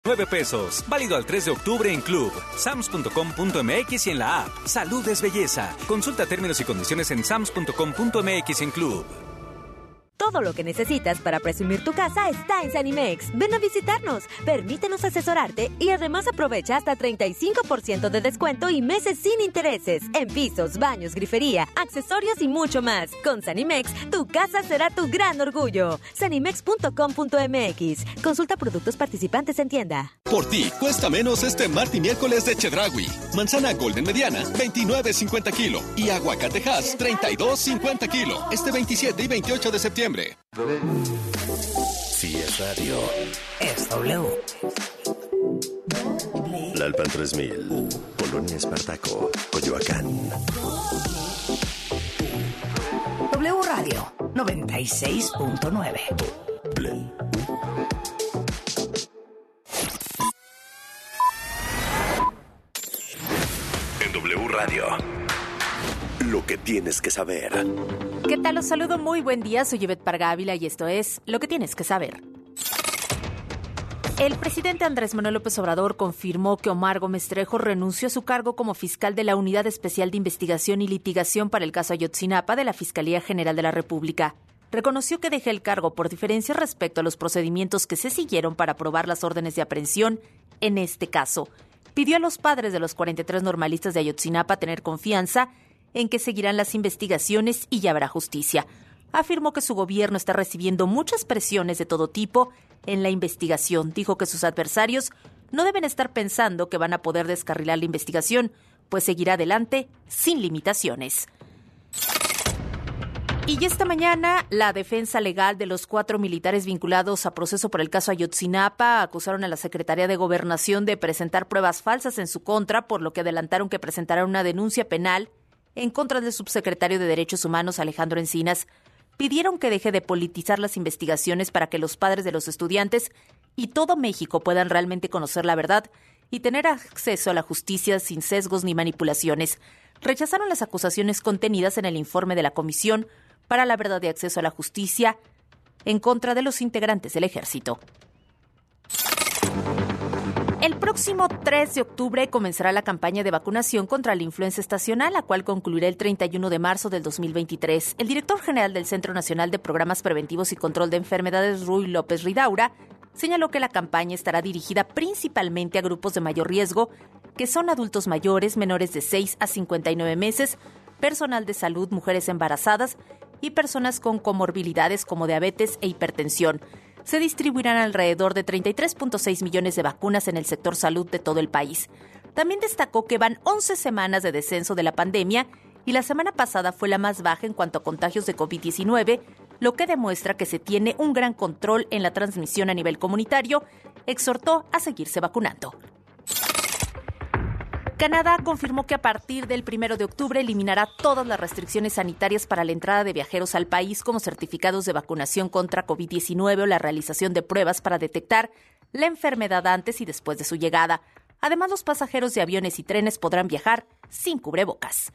pesos. Válido al 3 de octubre en Club, sams.com.mx y en la app. Salud es belleza. Consulta términos y condiciones en sams.com.mx en Club. Todo lo que necesitas para presumir tu casa está en Sanimex. Ven a visitarnos, permítenos asesorarte y además aprovecha hasta 35% de descuento y meses sin intereses en pisos, baños, grifería, accesorios y mucho más. Con Sanimex, tu casa será tu gran orgullo. Sanimex.com.mx. Consulta productos participantes en tienda. Por ti, cuesta menos este martes y miércoles de Chedraui. Manzana Golden mediana, 29.50 kilo. Y aguacate Hass, 32.50 kilo. Este 27 y 28 de septiembre. Si es radio, es W. Lalpan 3000, Polonia Espartaco, Coyoacán. W Radio 96.9. En W Radio, lo que tienes que saber. ¿Qué tal? Los saludo, muy buen día, soy Ivette Parga Ávila y esto es Lo que tienes que saber. El presidente Andrés Manuel López Obrador confirmó que Omar Gómez Trejo renunció a su cargo como fiscal de la Unidad Especial de Investigación y Litigación para el caso Ayotzinapa de la Fiscalía General de la República. Reconoció que dejó el cargo por diferencias respecto a los procedimientos que se siguieron para aprobar las órdenes de aprehensión en este caso. Pidió a los padres de los 43 normalistas de Ayotzinapa tener confianza en que seguirán las investigaciones y ya habrá justicia. Afirmó que su gobierno está recibiendo muchas presiones de todo tipo en la investigación. Dijo que sus adversarios no deben estar pensando que van a poder descarrilar la investigación, pues seguirá adelante sin limitaciones. Y esta mañana, la defensa legal de los 4 militares vinculados a proceso por el caso Ayotzinapa acusaron a la Secretaría de Gobernación de presentar pruebas falsas en su contra, por lo que adelantaron que presentarán una denuncia penal en contra del subsecretario de Derechos Humanos, Alejandro Encinas. Pidieron que deje de politizar las investigaciones para que los padres de los estudiantes y todo México puedan realmente conocer la verdad y tener acceso a la justicia sin sesgos ni manipulaciones. Rechazaron las acusaciones contenidas en el informe de la Comisión para la Verdad y Acceso a la Justicia en contra de los integrantes del Ejército. El próximo 3 de octubre comenzará la campaña de vacunación contra la influenza estacional, la cual concluirá el 31 de marzo del 2023. El director general del Centro Nacional de Programas Preventivos y Control de Enfermedades, Ruy López Ridaura, señaló que la campaña estará dirigida principalmente a grupos de mayor riesgo, que son adultos mayores, menores de 6 a 59 meses, personal de salud, mujeres embarazadas y personas con comorbilidades como diabetes e hipertensión. Se distribuirán alrededor de 33.6 millones de vacunas en el sector salud de todo el país. También destacó que van 11 semanas de descenso de la pandemia y la semana pasada fue la más baja en cuanto a contagios de COVID-19, lo que demuestra que se tiene un gran control en la transmisión a nivel comunitario. Exhortó a seguirse vacunando. Canadá confirmó que a partir del 1 de octubre eliminará todas las restricciones sanitarias para la entrada de viajeros al país, como certificados de vacunación contra COVID-19 o la realización de pruebas para detectar la enfermedad antes y después de su llegada. Además, los pasajeros de aviones y trenes podrán viajar sin cubrebocas.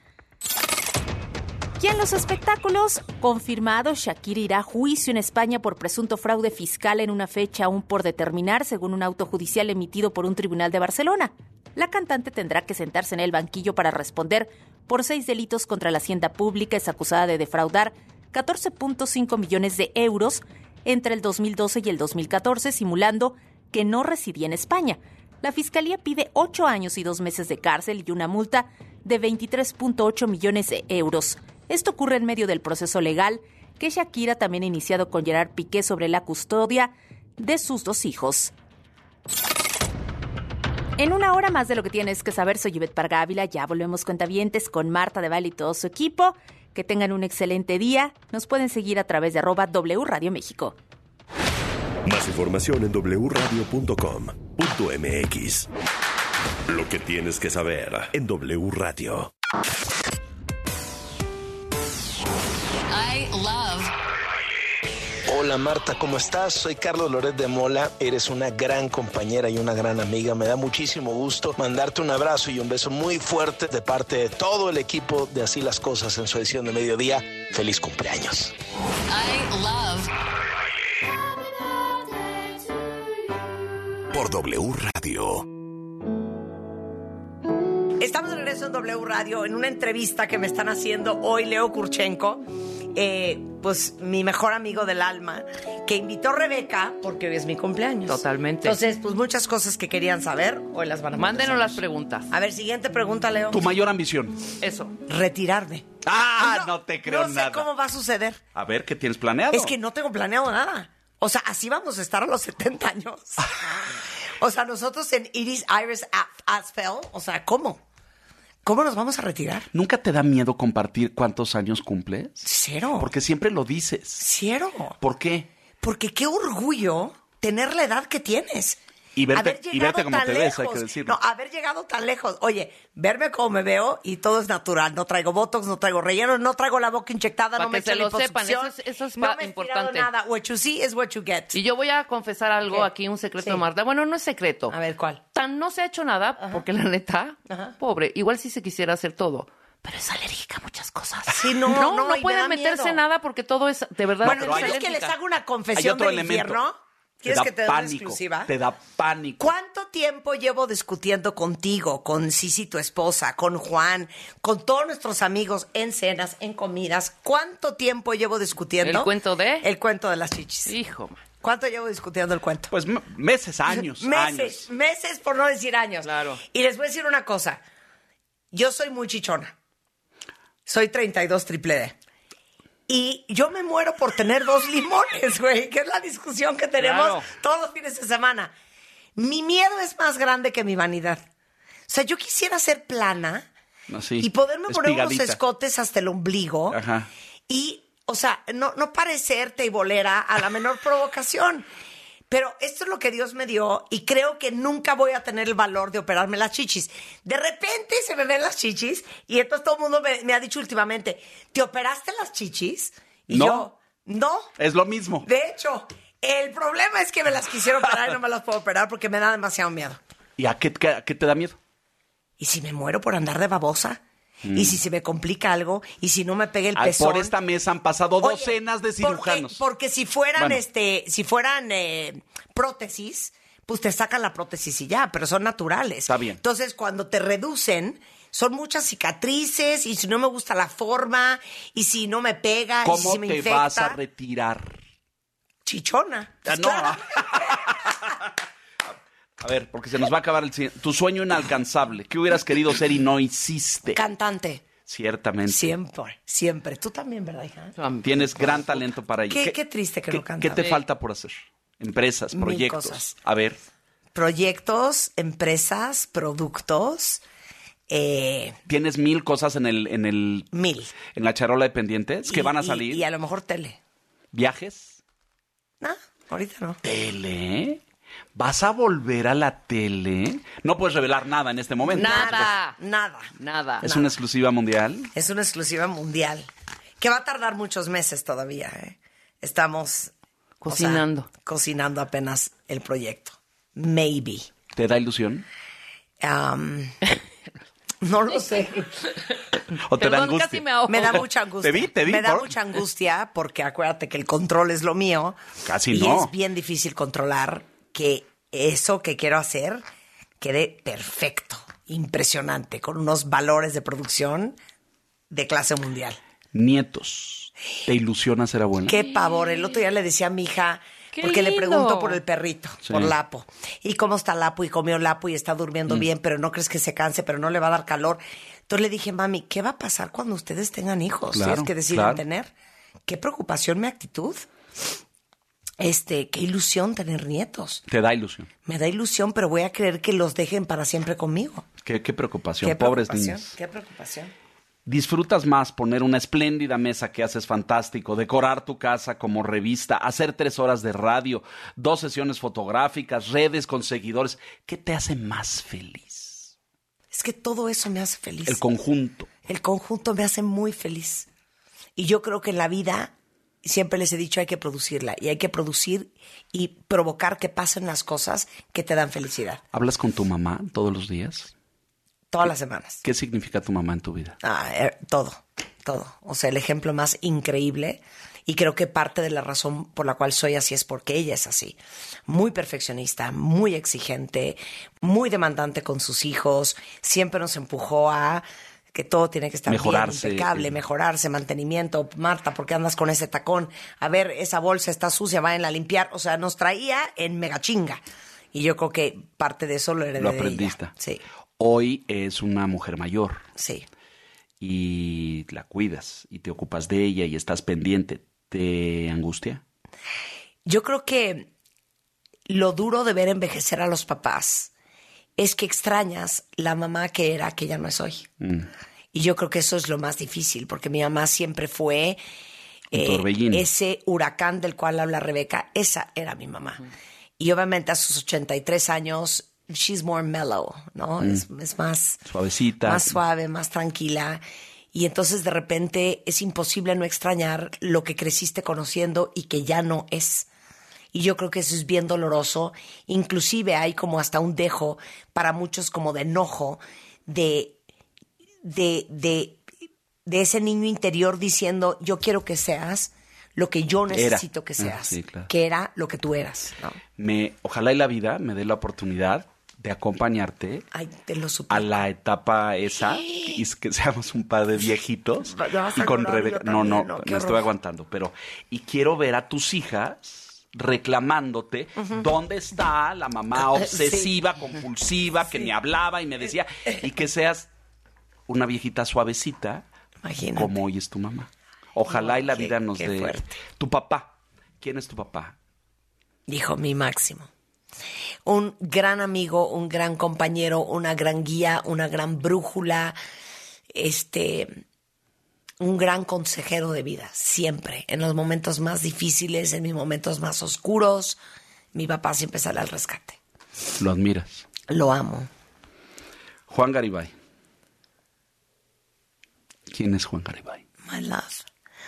Y en los espectáculos, confirmado, Shakira irá a juicio en España por presunto fraude fiscal en una fecha aún por determinar, según un auto judicial emitido por un tribunal de Barcelona. La cantante tendrá que sentarse en el banquillo para responder por 6 delitos contra la hacienda pública. Es acusada de defraudar 14.5 millones de euros entre el 2012 y el 2014, simulando que no residía en España. La Fiscalía pide 8 años y 2 meses de cárcel y una multa de 23.8 millones de euros. Esto ocurre en medio del proceso legal que Shakira también ha iniciado con Gerard Piqué sobre la custodia de sus 2 hijos. En una hora más de Lo que tienes que saber, soy Ivette Parga Ávila. Ya volvemos cuentavientes con Marta de Valle y todo su equipo. Que tengan un excelente día. Nos pueden seguir a través de @W Radio México. Más información en wradio.com.mx. Lo que tienes que saber en W Radio. Hola Marta, ¿cómo estás? Soy Carlos Loret de Mola, eres una gran compañera y una gran amiga. Me da muchísimo gusto mandarte un abrazo y un beso muy fuerte de parte de todo el equipo de Así las Cosas en su edición de mediodía. ¡Feliz cumpleaños! por W Radio. Estamos de regreso en W Radio en una entrevista que me están haciendo hoy Leo Kurchenko, pues mi mejor amigo del alma, que invitó a Rebeca porque hoy es mi cumpleaños. Totalmente. Entonces, pues muchas cosas que querían saber, hoy las van a mandar. Mándenos las preguntas. A ver, siguiente pregunta, Leo. Tu mayor ambición. Eso. Retirarme. No te creo nada. No sé cómo va a suceder. A ver, ¿qué tienes planeado? Es que no tengo planeado nada. O sea, así vamos a estar a los 70 años. O sea, nosotros en Iris Asphalt, o sea, ¿cómo? ¿Cómo nos vamos a retirar? ¿Nunca te da miedo compartir cuántos años cumples? Cero. Porque siempre lo dices. Cero. ¿Por qué? Porque qué orgullo tener la edad que tienes. Y verte como tan te ves, hay lejos. que decirlo. No, haber llegado tan lejos. Oye, verme como me veo y todo es natural. No traigo botox, no traigo relleno, no traigo la boca inyectada, Para no me que se echo lo sepan, liposucción. eso es no me he importante. tirado nada. What you see is what you get. Y yo voy a confesar algo ¿Qué? aquí, un secreto Sí. de Marta. Bueno, no es secreto. A ver, ¿cuál? Tan no se ha hecho nada, porque la neta, pobre, igual sí se quisiera hacer todo. Pero es alérgica a muchas cosas. Sí, no y me puede da meterse miedo. nada porque todo es, de verdad, Bueno, es ¿quieres que alérgica. les haga una Hay confesión otro del elemento. infierno? ¿Quieres que te dé una exclusiva? Te da pánico. ¿Cuánto tiempo llevo discutiendo contigo, con Sisi, tu esposa, con Juan, con todos nuestros amigos en cenas, en comidas? ¿Cuánto tiempo llevo discutiendo? ¿El cuento de? El cuento de las chichis. Hijo, man. ¿Cuánto llevo discutiendo el cuento? Pues meses, años. Meses por no decir años. Claro. Y les voy a decir una cosa. Yo soy muy chichona. Soy 32 triple D. Y yo me muero por tener 2 limones, güey, que es la discusión que tenemos Claro. todos los fines de semana. Mi miedo es más grande que mi vanidad. O sea, yo quisiera ser plana Así, y poderme poner unos espigadita. escotes hasta el ombligo. Ajá. Y, o sea, no parecerte y bolera a la menor provocación. Pero esto es lo que Dios me dio y creo que nunca voy a tener el valor de operarme las chichis. De repente se me ven las chichis y entonces todo el mundo me ha dicho últimamente, ¿te operaste las chichis? Y No. yo, no. Es lo mismo. De hecho, el problema es que me las quisiera operar y no me las puedo operar porque me da demasiado miedo. ¿Y a qué te da miedo? ¿Y si me muero por andar de babosa? ¿Y si se me complica algo? ¿Y si no me pegue el Ay, pezón? por esta mesa han pasado Oye, docenas de cirujanos. Porque si fueran, Bueno. prótesis, pues te sacan la prótesis y ya, pero son naturales. Está bien. Entonces, cuando te reducen, son muchas cicatrices, y si no me gusta la forma, y si no me pega, y ¿Cómo si me te infecta. vas a retirar? Chichona. Pues No. claro. A ver, porque se nos va a acabar tu sueño inalcanzable. ¿Qué hubieras querido ser y no hiciste? Cantante. Ciertamente. Siempre. Tú también, ¿verdad, hija? Tienes gran talento para ello. Qué triste que no cantas. ¿Qué te falta por hacer? Empresas, Mil proyectos. cosas. A ver. Proyectos, empresas, productos. Tienes 1000 cosas en el 1000. en la charola de pendientes que van a salir. Y a lo mejor tele. ¿Viajes? No, ahorita no. ¿Tele? ¿Vas a volver a la tele? No puedes revelar nada en este momento. Nada. ¿Es una exclusiva mundial? Es una exclusiva mundial. Que va a tardar muchos meses todavía, ¿eh? Estamos cocinando. Cocinando apenas el proyecto. Maybe. ¿Te da ilusión? No lo sé. ¿O te da Perdón, angustia? casi me ahogo. Me da mucha angustia. Te vi. Me da mucha angustia porque acuérdate que el control es lo mío. Casi y no. es bien difícil controlar que eso que quiero hacer quede perfecto, impresionante, con unos valores de producción de clase mundial. Nietos. ¿Te ilusiona ser abuela? Qué pavor. El otro día le decía a mi hija, ¡Qué porque le lindo! pregunto por el perrito, Sí. por Lapo. ¿Y cómo está Lapo? Y comió Lapo y está durmiendo bien, pero no crees que se canse, pero no le va a dar calor. Entonces le dije, mami, ¿qué va a pasar cuando ustedes tengan hijos? Claro, Si es que deciden claro. tener. Qué preocupación mi actitud. Qué ilusión tener nietos. Te da ilusión. Me da ilusión, pero voy a creer que los dejen para siempre conmigo. Qué preocupación. Qué Pobres preocupación, niños. qué preocupación. ¿Disfrutas más poner una espléndida mesa que haces fantástico, decorar tu casa como revista, hacer 3 horas de radio, 2 sesiones fotográficas, redes con seguidores? ¿Qué te hace más feliz? Es que todo eso me hace feliz. El conjunto. El conjunto me hace muy feliz. Y yo creo que en la vida, siempre les he dicho, hay que producirla. Y hay que producir y provocar que pasen las cosas que te dan felicidad. ¿Hablas con tu mamá todos los días? Todas las semanas. ¿Qué significa tu mamá en tu vida? Todo. O sea, el ejemplo más increíble. Y creo que parte de la razón por la cual soy así es porque ella es así. Muy perfeccionista, muy exigente, muy demandante con sus hijos. Siempre nos empujó a que todo tiene que estar mejorarse, bien, impecable, mejorarse, mantenimiento. Marta, ¿por qué andas con ese tacón? A ver, esa bolsa está sucia, vayan a limpiar. O sea, nos traía en mega chinga. Y yo creo que parte de eso lo heredé Lo de aprendiste. ella. Sí. Hoy es una mujer mayor. Sí. Y la cuidas y te ocupas de ella y estás pendiente. ¿Te angustia? Yo creo que lo duro de ver envejecer a los papás es que extrañas la mamá que era, que ya no es hoy. Y yo creo que eso es lo más difícil, porque mi mamá siempre fue ese huracán del cual habla Rebeca. Esa era mi mamá. Y obviamente a sus 83 años, she's more mellow, ¿no? Es más suavecita, más suave, más tranquila. Y entonces de repente es imposible no extrañar lo que creciste conociendo y que ya no es. Y yo creo que eso es bien doloroso. Inclusive hay como hasta un dejo para muchos como de enojo de ese niño interior diciendo, yo quiero que seas lo que yo necesito que seas, sí, claro. Que era lo que tú eras, ¿no? Ojalá y la vida me dé la oportunidad de acompañarte a la etapa esa y que seamos un par de viejitos y con Rebeca. No, me estoy aguantando, y quiero ver a tus hijas reclamándote dónde está la mamá obsesiva, compulsiva, que me hablaba y me decía, y que seas una viejita suavecita. Imagínate. Como hoy es tu mamá. Ojalá y la vida nos dé. Fuerte. Tu papá, ¿quién es tu papá? Dijo mi Máximo. Un gran amigo, un gran compañero, una gran guía, una gran brújula, un gran consejero de vida, siempre, en los momentos más difíciles, en mis momentos más oscuros, mi papá siempre sale al rescate. ¿Lo admiras? Lo amo. Juan Garibay. ¿Quién es Juan Garibay? My love.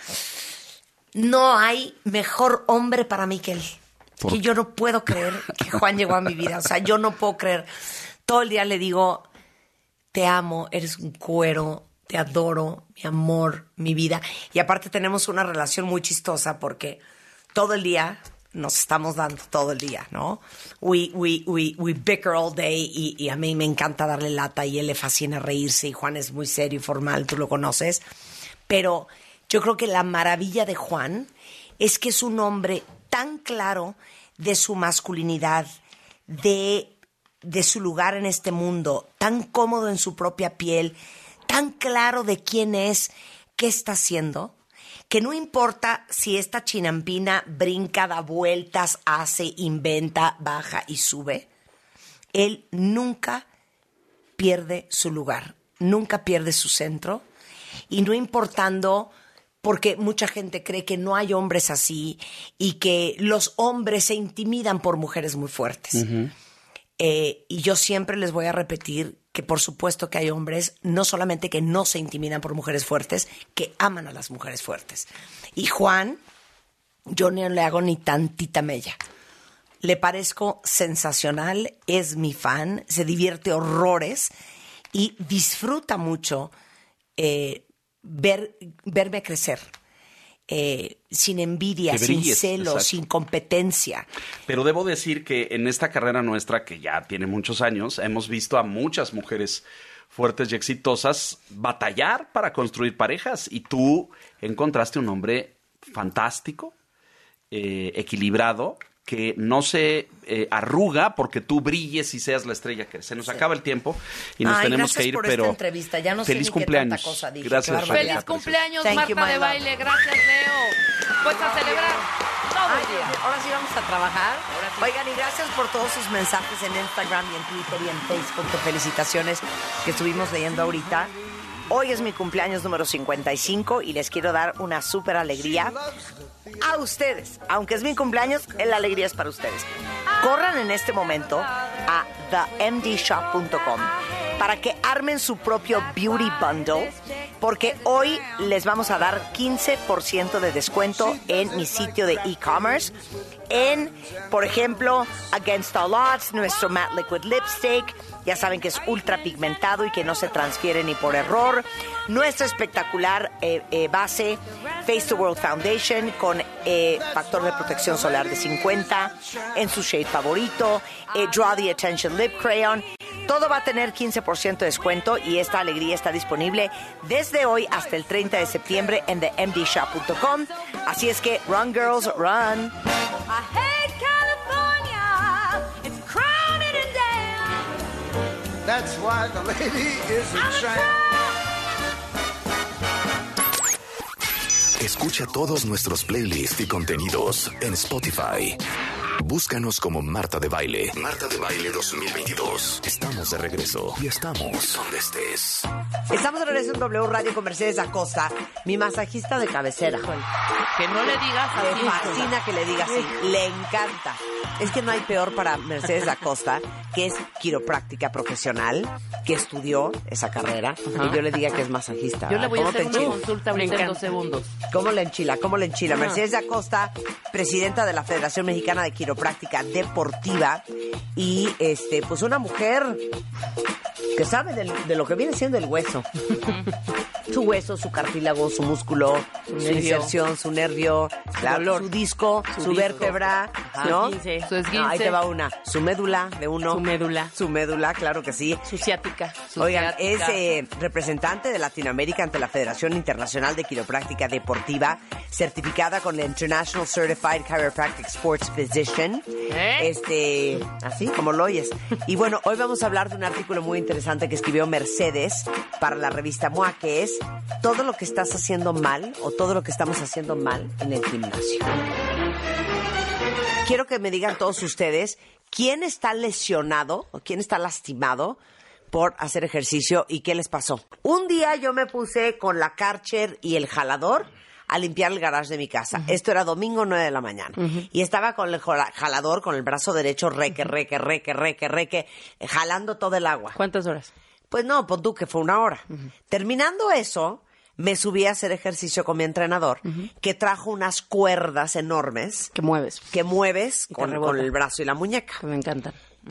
No hay mejor hombre para mí que él. Que yo no puedo creer que Juan llegó a mi vida. O sea, yo no puedo creer. Todo el día le digo, te amo, eres un cuero, te adoro, mi amor, mi vida. Y aparte tenemos una relación muy chistosa porque todo el día nos estamos dando todo el día, ¿no? We bicker all day y a mí me encanta darle lata y él le fascina reírse y Juan es muy serio y formal, tú lo conoces. Pero yo creo que la maravilla de Juan es que es un hombre tan claro de su masculinidad, de su lugar en este mundo, tan cómodo en su propia piel, tan claro de quién es, qué está haciendo, que no importa si esta chinampina brinca, da vueltas, hace, inventa, baja y sube, él nunca pierde su lugar, nunca pierde su centro, y no importando, porque mucha gente cree que no hay hombres así y que los hombres se intimidan por mujeres muy fuertes. Y yo siempre les voy a repetir que por supuesto que hay hombres, no solamente que no se intimidan por mujeres fuertes, que aman a las mujeres fuertes. Y Juan, yo no le hago ni tantita mella. Le parezco sensacional, es mi fan, se divierte horrores y disfruta mucho verme crecer. Sin envidia, sin celos, exacto, sin competencia. Pero debo decir que en esta carrera nuestra, que ya tiene muchos años, hemos visto a muchas mujeres fuertes y exitosas batallar para construir parejas, y tú encontraste un hombre fantástico, equilibrado, que no se arruga porque tú brilles y seas la estrella que eres. Se nos acaba el tiempo y nos tenemos que ir, por pero esta entrevista. Ya no feliz sé cumpleaños. Qué tanta cosa dije. Gracias, feliz cumpleaños, Marta de Baile. Gracias, Leo. Pues a celebrar todo el día. Ahora sí vamos a trabajar. Sí. Oigan, y gracias por todos sus mensajes en Instagram y en Twitter y en Facebook. Felicitaciones que estuvimos leyendo ahorita. Hoy es mi cumpleaños número 55 y les quiero dar una súper alegría a ustedes. Aunque es mi cumpleaños, la alegría es para ustedes. Corran en este momento a themdshop.com para que armen su propio beauty bundle, porque hoy les vamos a dar 15% de descuento en mi sitio de e-commerce en, por ejemplo, Against All Odds, nuestro Matte Liquid Lipstick. Ya saben que es ultra pigmentado y que no se transfiere ni por error. Nuestra espectacular base Face the World Foundation con factor de protección solar de 50 en su shade favorito. Draw the Attention Lip Crayon. Todo va a tener 15% de descuento y esta alegría está disponible desde hoy hasta el 30 de septiembre en themdshop.com. Así es que, run girls, run. I hate California. It's crowded and damn. That's why the lady is a tramp. Escucha todos nuestros playlists y contenidos en Spotify. Búscanos como Marta de Baile. Marta de Baile 2022. Estamos de regreso y estamos donde estés. Estamos de regreso en W Radio con Mercedes Acosta, mi masajista de cabecera. Que no le digas así. Me fascina que le diga así. Le encanta. Es que no hay peor para Mercedes Acosta, que es quiropráctica profesional, que estudió esa carrera, y yo le diga que es masajista. Yo le voy a hacer una consulta ahorita en 2 segundos. ¿Cómo le enchila? ¿Cómo le enchila? Mercedes Acosta, presidenta de la Federación Mexicana de Quiropráctica Deportiva, y pues una mujer que sabe de lo que viene siendo el hueso. Su hueso, su cartílago, su músculo, su inserción, su nervio, su disco, su vértebra, ¿no? Su esguince. Ahí te va una. Su médula de uno. Su médula, claro que sí. Su ciática. Oigan, es representante de Latinoamérica ante la Federación Internacional de Quiropráctica Deportiva, certificada con la International Certified Chiropractic Sports Physician. Así como lo oyes. Y bueno, hoy vamos a hablar de un artículo muy interesante que escribió Mercedes para la revista MOA, que es todo lo que estás haciendo mal o todo lo que estamos haciendo mal en el gimnasio. Quiero que me digan todos ustedes quién está lesionado o quién está lastimado por hacer ejercicio y qué les pasó. Un día yo me puse con la Karcher y el jalador a limpiar el garage de mi casa. Esto era domingo 9 de la mañana. Y estaba con el jalador, con el brazo derecho, reque, jalando todo el agua. ¿Cuántas horas? Pues no, pon tú que fue 1 hora. Terminando eso, me subí a hacer ejercicio con mi entrenador, que trajo unas cuerdas enormes. Que mueves con el brazo y la muñeca. Que me encantan.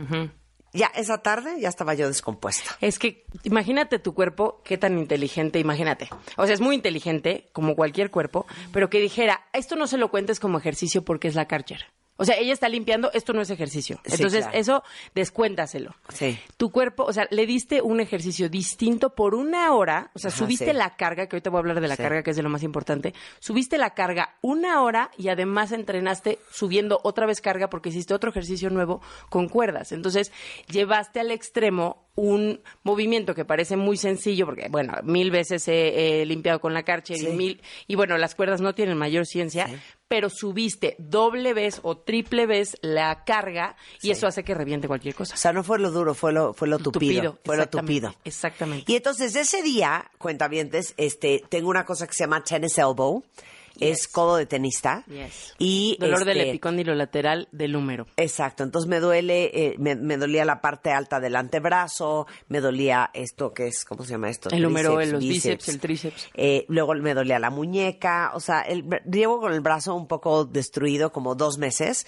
Ya esa tarde ya estaba yo descompuesta. Es que imagínate tu cuerpo, qué tan inteligente, imagínate. O sea, es muy inteligente, como cualquier cuerpo, pero que dijera, esto no se lo cuentes como ejercicio porque es la Karcher. O sea, ella está limpiando, esto no es ejercicio. Entonces, claro. Eso, descuéntaselo. Sí. Tu cuerpo, o sea, le diste un ejercicio distinto por 1 hora. O sea, subiste la carga, que ahorita voy a hablar de la carga, que es de lo más importante. Subiste la carga 1 hora y además entrenaste subiendo otra vez carga porque hiciste otro ejercicio nuevo con cuerdas. Entonces, llevaste al extremo un movimiento que parece muy sencillo, porque, bueno, 1000 veces he limpiado con la Karcher y bueno, las cuerdas no tienen mayor ciencia, pero subiste doble vez o triple vez la carga y eso hace que reviente cualquier cosa. O sea, no fue lo duro, fue lo tupido. Fue lo tupido. Exactamente. Y entonces, ese día, cuentavientes, tengo una cosa que se llama tennis elbow. Es codo de tenista. Y dolor del epicóndilo lateral del húmero. Exacto. Entonces me duele, me dolía la parte alta del antebrazo, me dolía esto que es, ¿cómo se llama esto? El húmero, los bíceps, el tríceps. Luego me dolía la muñeca. O sea, llevo con el brazo un poco destruido, como 2 meses.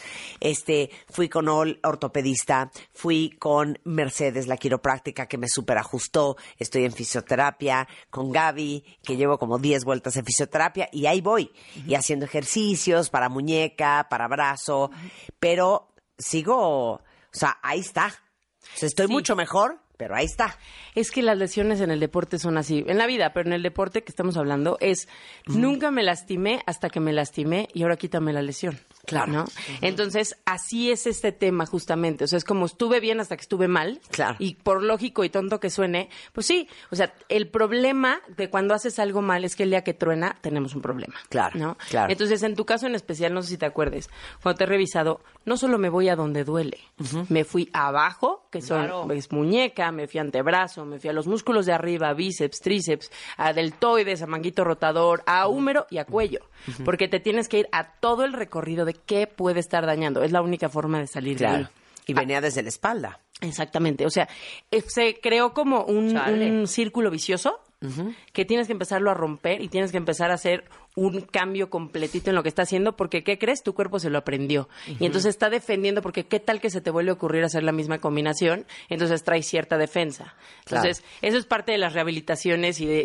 Fui con ortopedista, fui con Mercedes, la quiropráctica, que me super ajustó. Estoy en fisioterapia con Gaby, que llevo como 10 vueltas en fisioterapia y ahí voy. Y haciendo ejercicios para muñeca, para brazo, pero sigo, o sea, ahí está. O sea, estoy mucho mejor, pero ahí está. Es que las lesiones en el deporte son así, en la vida, pero en el deporte que estamos hablando es, nunca me lastimé hasta que me lastimé y ahora quítame la lesión. Claro. ¿No? Entonces, así es este tema justamente. O sea, es como estuve bien hasta que estuve mal. Claro. Y por lógico y tonto que suene, pues sí. O sea, el problema de cuando haces algo mal es que el día que truena tenemos un problema. Claro. ¿No? Claro. Entonces, en tu caso en especial, no sé si te acuerdes, cuando te he revisado, no solo me voy a donde duele. Me fui abajo, que son es muñeca, me fui a antebrazo, me fui a los músculos de arriba, bíceps, tríceps, a deltoides, a manguito rotador, a húmero y a cuello. Porque te tienes que ir a todo el recorrido de qué puede estar dañando. Es la única forma de salir de ahí. Y venía desde la espalda. Exactamente. O sea, se creó como un círculo vicioso que tienes que empezarlo a romper y tienes que empezar a hacer un cambio completito en lo que está haciendo, porque ¿qué crees? Tu cuerpo se lo aprendió. Y entonces está defendiendo, porque ¿qué tal que se te vuelve a ocurrir hacer la misma combinación? Entonces trae cierta defensa. Entonces, eso es parte de las rehabilitaciones y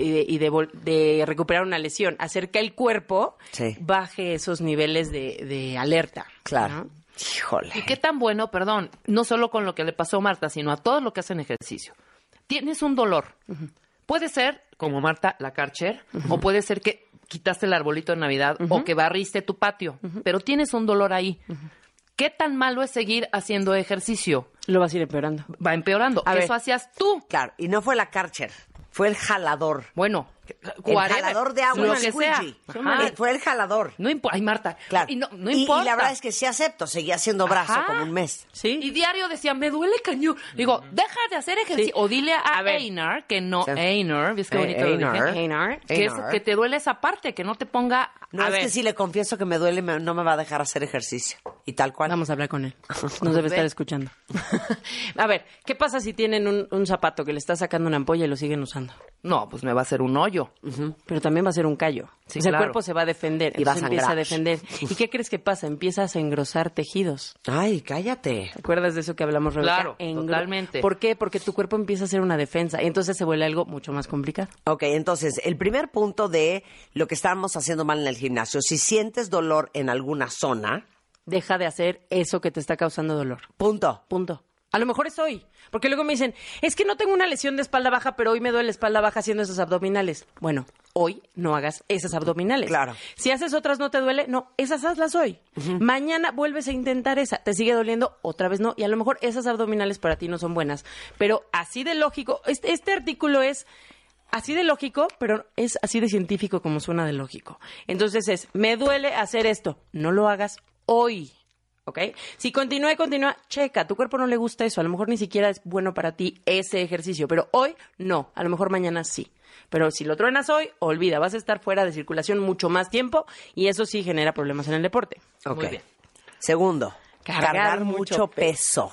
de recuperar una lesión, hacer que el cuerpo baje esos niveles de alerta. Claro. ¿no? Híjole. Y qué tan bueno, perdón, no solo con lo que le pasó a Marta, sino a todos los que hacen ejercicio. Tienes un dolor. Puede ser, como Marta, la Karcher, o puede ser que quitaste el arbolito de Navidad o que barriste tu patio, pero tienes un dolor ahí. ¿Qué tan malo es seguir haciendo ejercicio? Lo vas a ir empeorando. Va empeorando. Eso hacías tú. Claro, y no fue la Karcher, fue el jalador. Bueno, el jalador de agua, lo que sea. Fue el jalador. No importa. Ay, Marta. Claro. Y no importa. Y la verdad es que sí acepto. Seguía haciendo brazo como un mes. Sí. Y diario decía, me duele cañón. Digo, deja de hacer ejercicio. O dile a Einar, que no, Einar, ¿ves qué bonito lo dije? Einar. Que te duele esa parte, que no te ponga... No, es que si le confieso que me duele, no me va a dejar hacer ejercicio. Y tal cual. Vamos a hablar con él. Nos debe estar escuchando. A ver, ¿qué pasa si tienen un zapato que le está sacando una ampolla y lo siguen usando? No, pues me va a hacer un hoyo. Pero también va a ser un callo. Sí, o sea, claro. el cuerpo se va a defender. Y va a entonces empieza sangrar. a defender. ¿Y qué crees que pasa? Empiezas a engrosar tejidos. Ay, cállate. ¿Te acuerdas de eso que hablamos, Rebeca? Claro, totalmente. ¿Por qué? Porque tu cuerpo empieza a hacer una defensa y entonces se vuelve algo mucho más complicado. Ok, entonces, el primer punto de lo que estamos haciendo mal en el gimnasio, si sientes dolor en alguna zona... Deja de hacer eso que te está causando dolor. Punto. A lo mejor es hoy. Porque luego me dicen, es que no tengo una lesión de espalda baja, pero hoy me duele la espalda baja haciendo esos abdominales. Bueno, hoy no hagas esas abdominales. Claro. Si haces otras no te duele, no, esas hazlas hoy. Mañana vuelves a intentar esa, te sigue doliendo, otra vez no. Y a lo mejor esas abdominales para ti no son buenas. Pero así de lógico, este artículo es... Así de lógico, pero es así de científico como suena de lógico. Entonces me duele hacer esto. No lo hagas hoy, ¿ok? Si continúa, checa. Tu cuerpo no le gusta eso. A lo mejor ni siquiera es bueno para ti ese ejercicio. Pero hoy, no. A lo mejor mañana sí. Pero si lo truenas hoy, olvida. Vas a estar fuera de circulación mucho más tiempo y eso sí genera problemas en el deporte. Ok. Muy bien. Segundo, cargar mucho peso.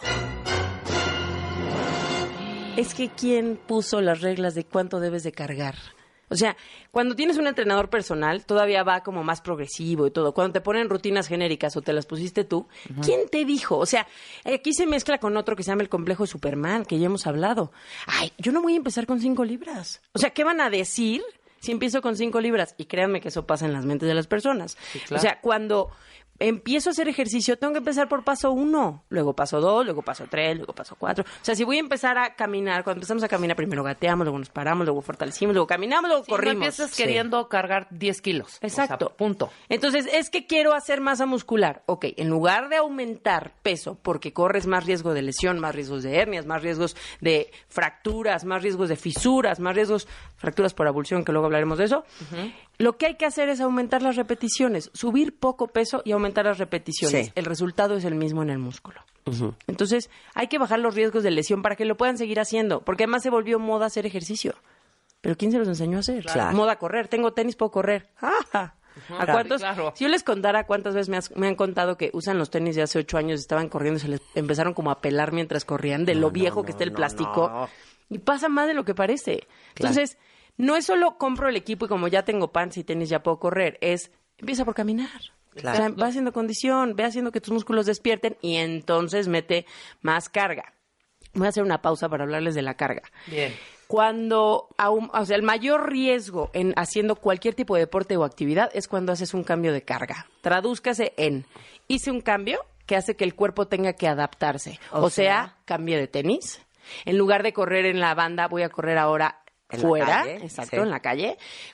Es que ¿quién puso las reglas de cuánto debes de cargar? O sea, cuando tienes un entrenador personal, todavía va como más progresivo y todo. Cuando te ponen rutinas genéricas o te las pusiste tú, ¿quién te dijo? O sea, aquí se mezcla con otro que se llama el complejo de Superman, que ya hemos hablado. Ay, yo no voy a empezar con 5 libras. O sea, ¿qué van a decir si empiezo con 5 libras? Y créanme que eso pasa en las mentes de las personas. Sí, claro. O sea, cuando empiezo a hacer ejercicio, tengo que empezar por paso 1, luego paso 2, luego paso 3, luego paso 4. O sea, si voy a empezar a caminar, cuando empezamos a caminar, primero gateamos, luego nos paramos, luego fortalecimos, luego caminamos, luego corrimos. No empiezas queriendo cargar 10 kilos. Exacto. O sea, punto. Entonces, es que quiero hacer masa muscular. Ok, en lugar de aumentar peso, porque corres más riesgo de lesión, más riesgos de hernias, más riesgos de fracturas, más riesgos de fisuras, más riesgos, fracturas por abulsión, que luego hablaremos de eso. Lo que hay que hacer es aumentar las repeticiones, subir poco peso y aumentar las repeticiones. Sí. El resultado es el mismo en el músculo. Entonces, hay que bajar los riesgos de lesión para que lo puedan seguir haciendo, porque además se volvió moda hacer ejercicio. ¿Pero quién se los enseñó a hacer? Claro. Moda correr. Tengo tenis, puedo correr. ¿A cuántos? Claro. Si yo les contara cuántas veces me han contado que usan los tenis de hace 8 años, estaban corriendo y se les empezaron como a pelar mientras corrían, de lo viejo que está el plástico. Y pasa más de lo que parece. Entonces, no es solo compro el equipo y como ya tengo pants y tenis ya puedo correr, es empieza por caminar. Claro. O sea, va haciendo condición, ve haciendo que tus músculos despierten y entonces mete más carga. Voy a hacer una pausa para hablarles de la carga. Bien. Cuando, o sea, el mayor riesgo en haciendo cualquier tipo de deporte o actividad es cuando haces un cambio de carga. Tradúzcase en, hice un cambio que hace que el cuerpo tenga que adaptarse. O sea, cambie de tenis. En lugar de correr en la banda, voy a correr ahora en fuera, calle, exacto, sí. En la calle.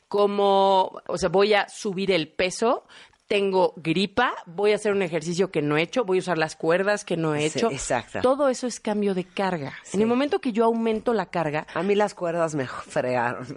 Como, o sea, voy a subir el peso, tengo gripa, voy a hacer un ejercicio que no he hecho, voy a usar las cuerdas que no he hecho. Exacto. Todo eso es cambio de carga. Sí. En el momento que yo aumento la carga... A mí las cuerdas me fregaron.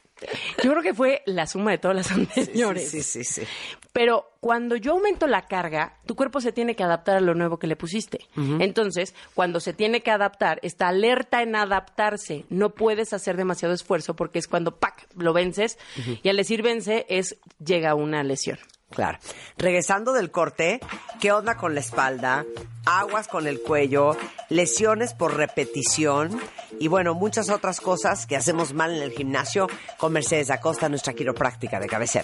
Yo creo que fue la suma de todas las anteriores. Sí. Pero cuando yo aumento la carga, tu cuerpo se tiene que adaptar a lo nuevo que le pusiste. Entonces, cuando se tiene que adaptar, está alerta en adaptarse. No puedes hacer demasiado esfuerzo porque es cuando ¡pac! Lo vences. Y al decir vence llega una lesión. Claro. Regresando del corte, ¿qué onda con la espalda? Aguas con el cuello, lesiones por repetición y bueno, muchas otras cosas que hacemos mal en el gimnasio con Mercedes Acosta, nuestra quiropráctica de cabecera.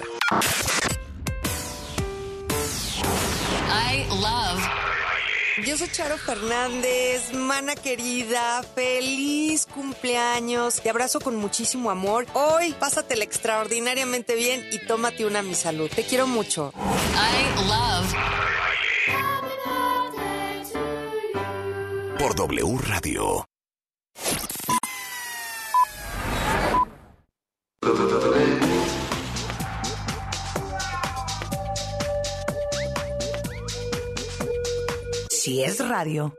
I love. Yo soy Charo Fernández, mana querida, feliz cumpleaños. Te abrazo con muchísimo amor. Hoy pásatela extraordinariamente bien y tómate una a mi salud. Te quiero mucho. I love. Por W Radio. Si es radio,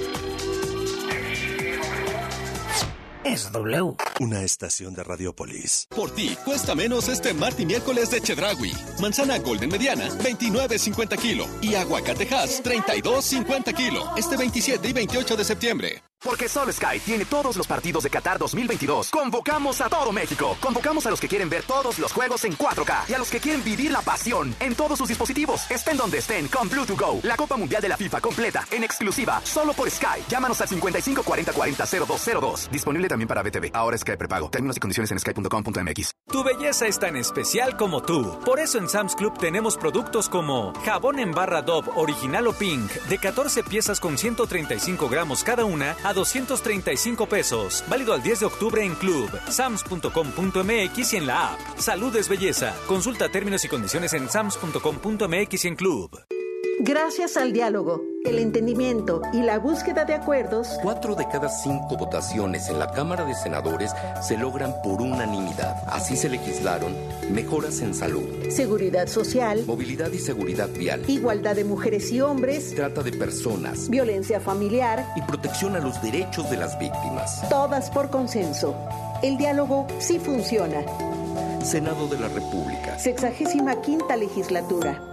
es W. Una estación de Radiopolis. Por ti, cuesta menos este martes y miércoles de Chedraui. Manzana Golden mediana, 29.50 kilo. Y aguacate Hass, 32.50 kilo. Este 27 y 28 de septiembre. Porque solo Sky tiene todos los partidos de Qatar 2022. Convocamos a todo México. Convocamos a los que quieren ver todos los juegos en 4K y a los que quieren vivir la pasión en todos sus dispositivos. Estén donde estén con Blue to Go. La Copa Mundial de la FIFA completa, en exclusiva, solo por Sky. Llámanos al 55 40 40 0202. Disponible también para BTV. Ahora Sky prepago. Términos y condiciones en sky.com.mx. Tu belleza es tan especial como tú. Por eso en Sam's Club tenemos productos como jabón en barra Dove Original o Pink de 14 piezas con 135 gramos cada una a 235 pesos. Válido al 10 de octubre en Club, sams.com.mx y en la app. Salud es belleza. Consulta términos y condiciones en sams.com.mx y en Club. Gracias al diálogo, el entendimiento y la búsqueda de acuerdos, 4 de cada 5 votaciones en la Cámara de Senadores se logran por unanimidad. Así se legislaron mejoras en salud, seguridad social, movilidad y seguridad vial, igualdad de mujeres y hombres, trata de personas, violencia familiar y protección a los derechos de las víctimas. Todas por consenso. El diálogo sí funciona. Senado de la República. 65ª legislatura.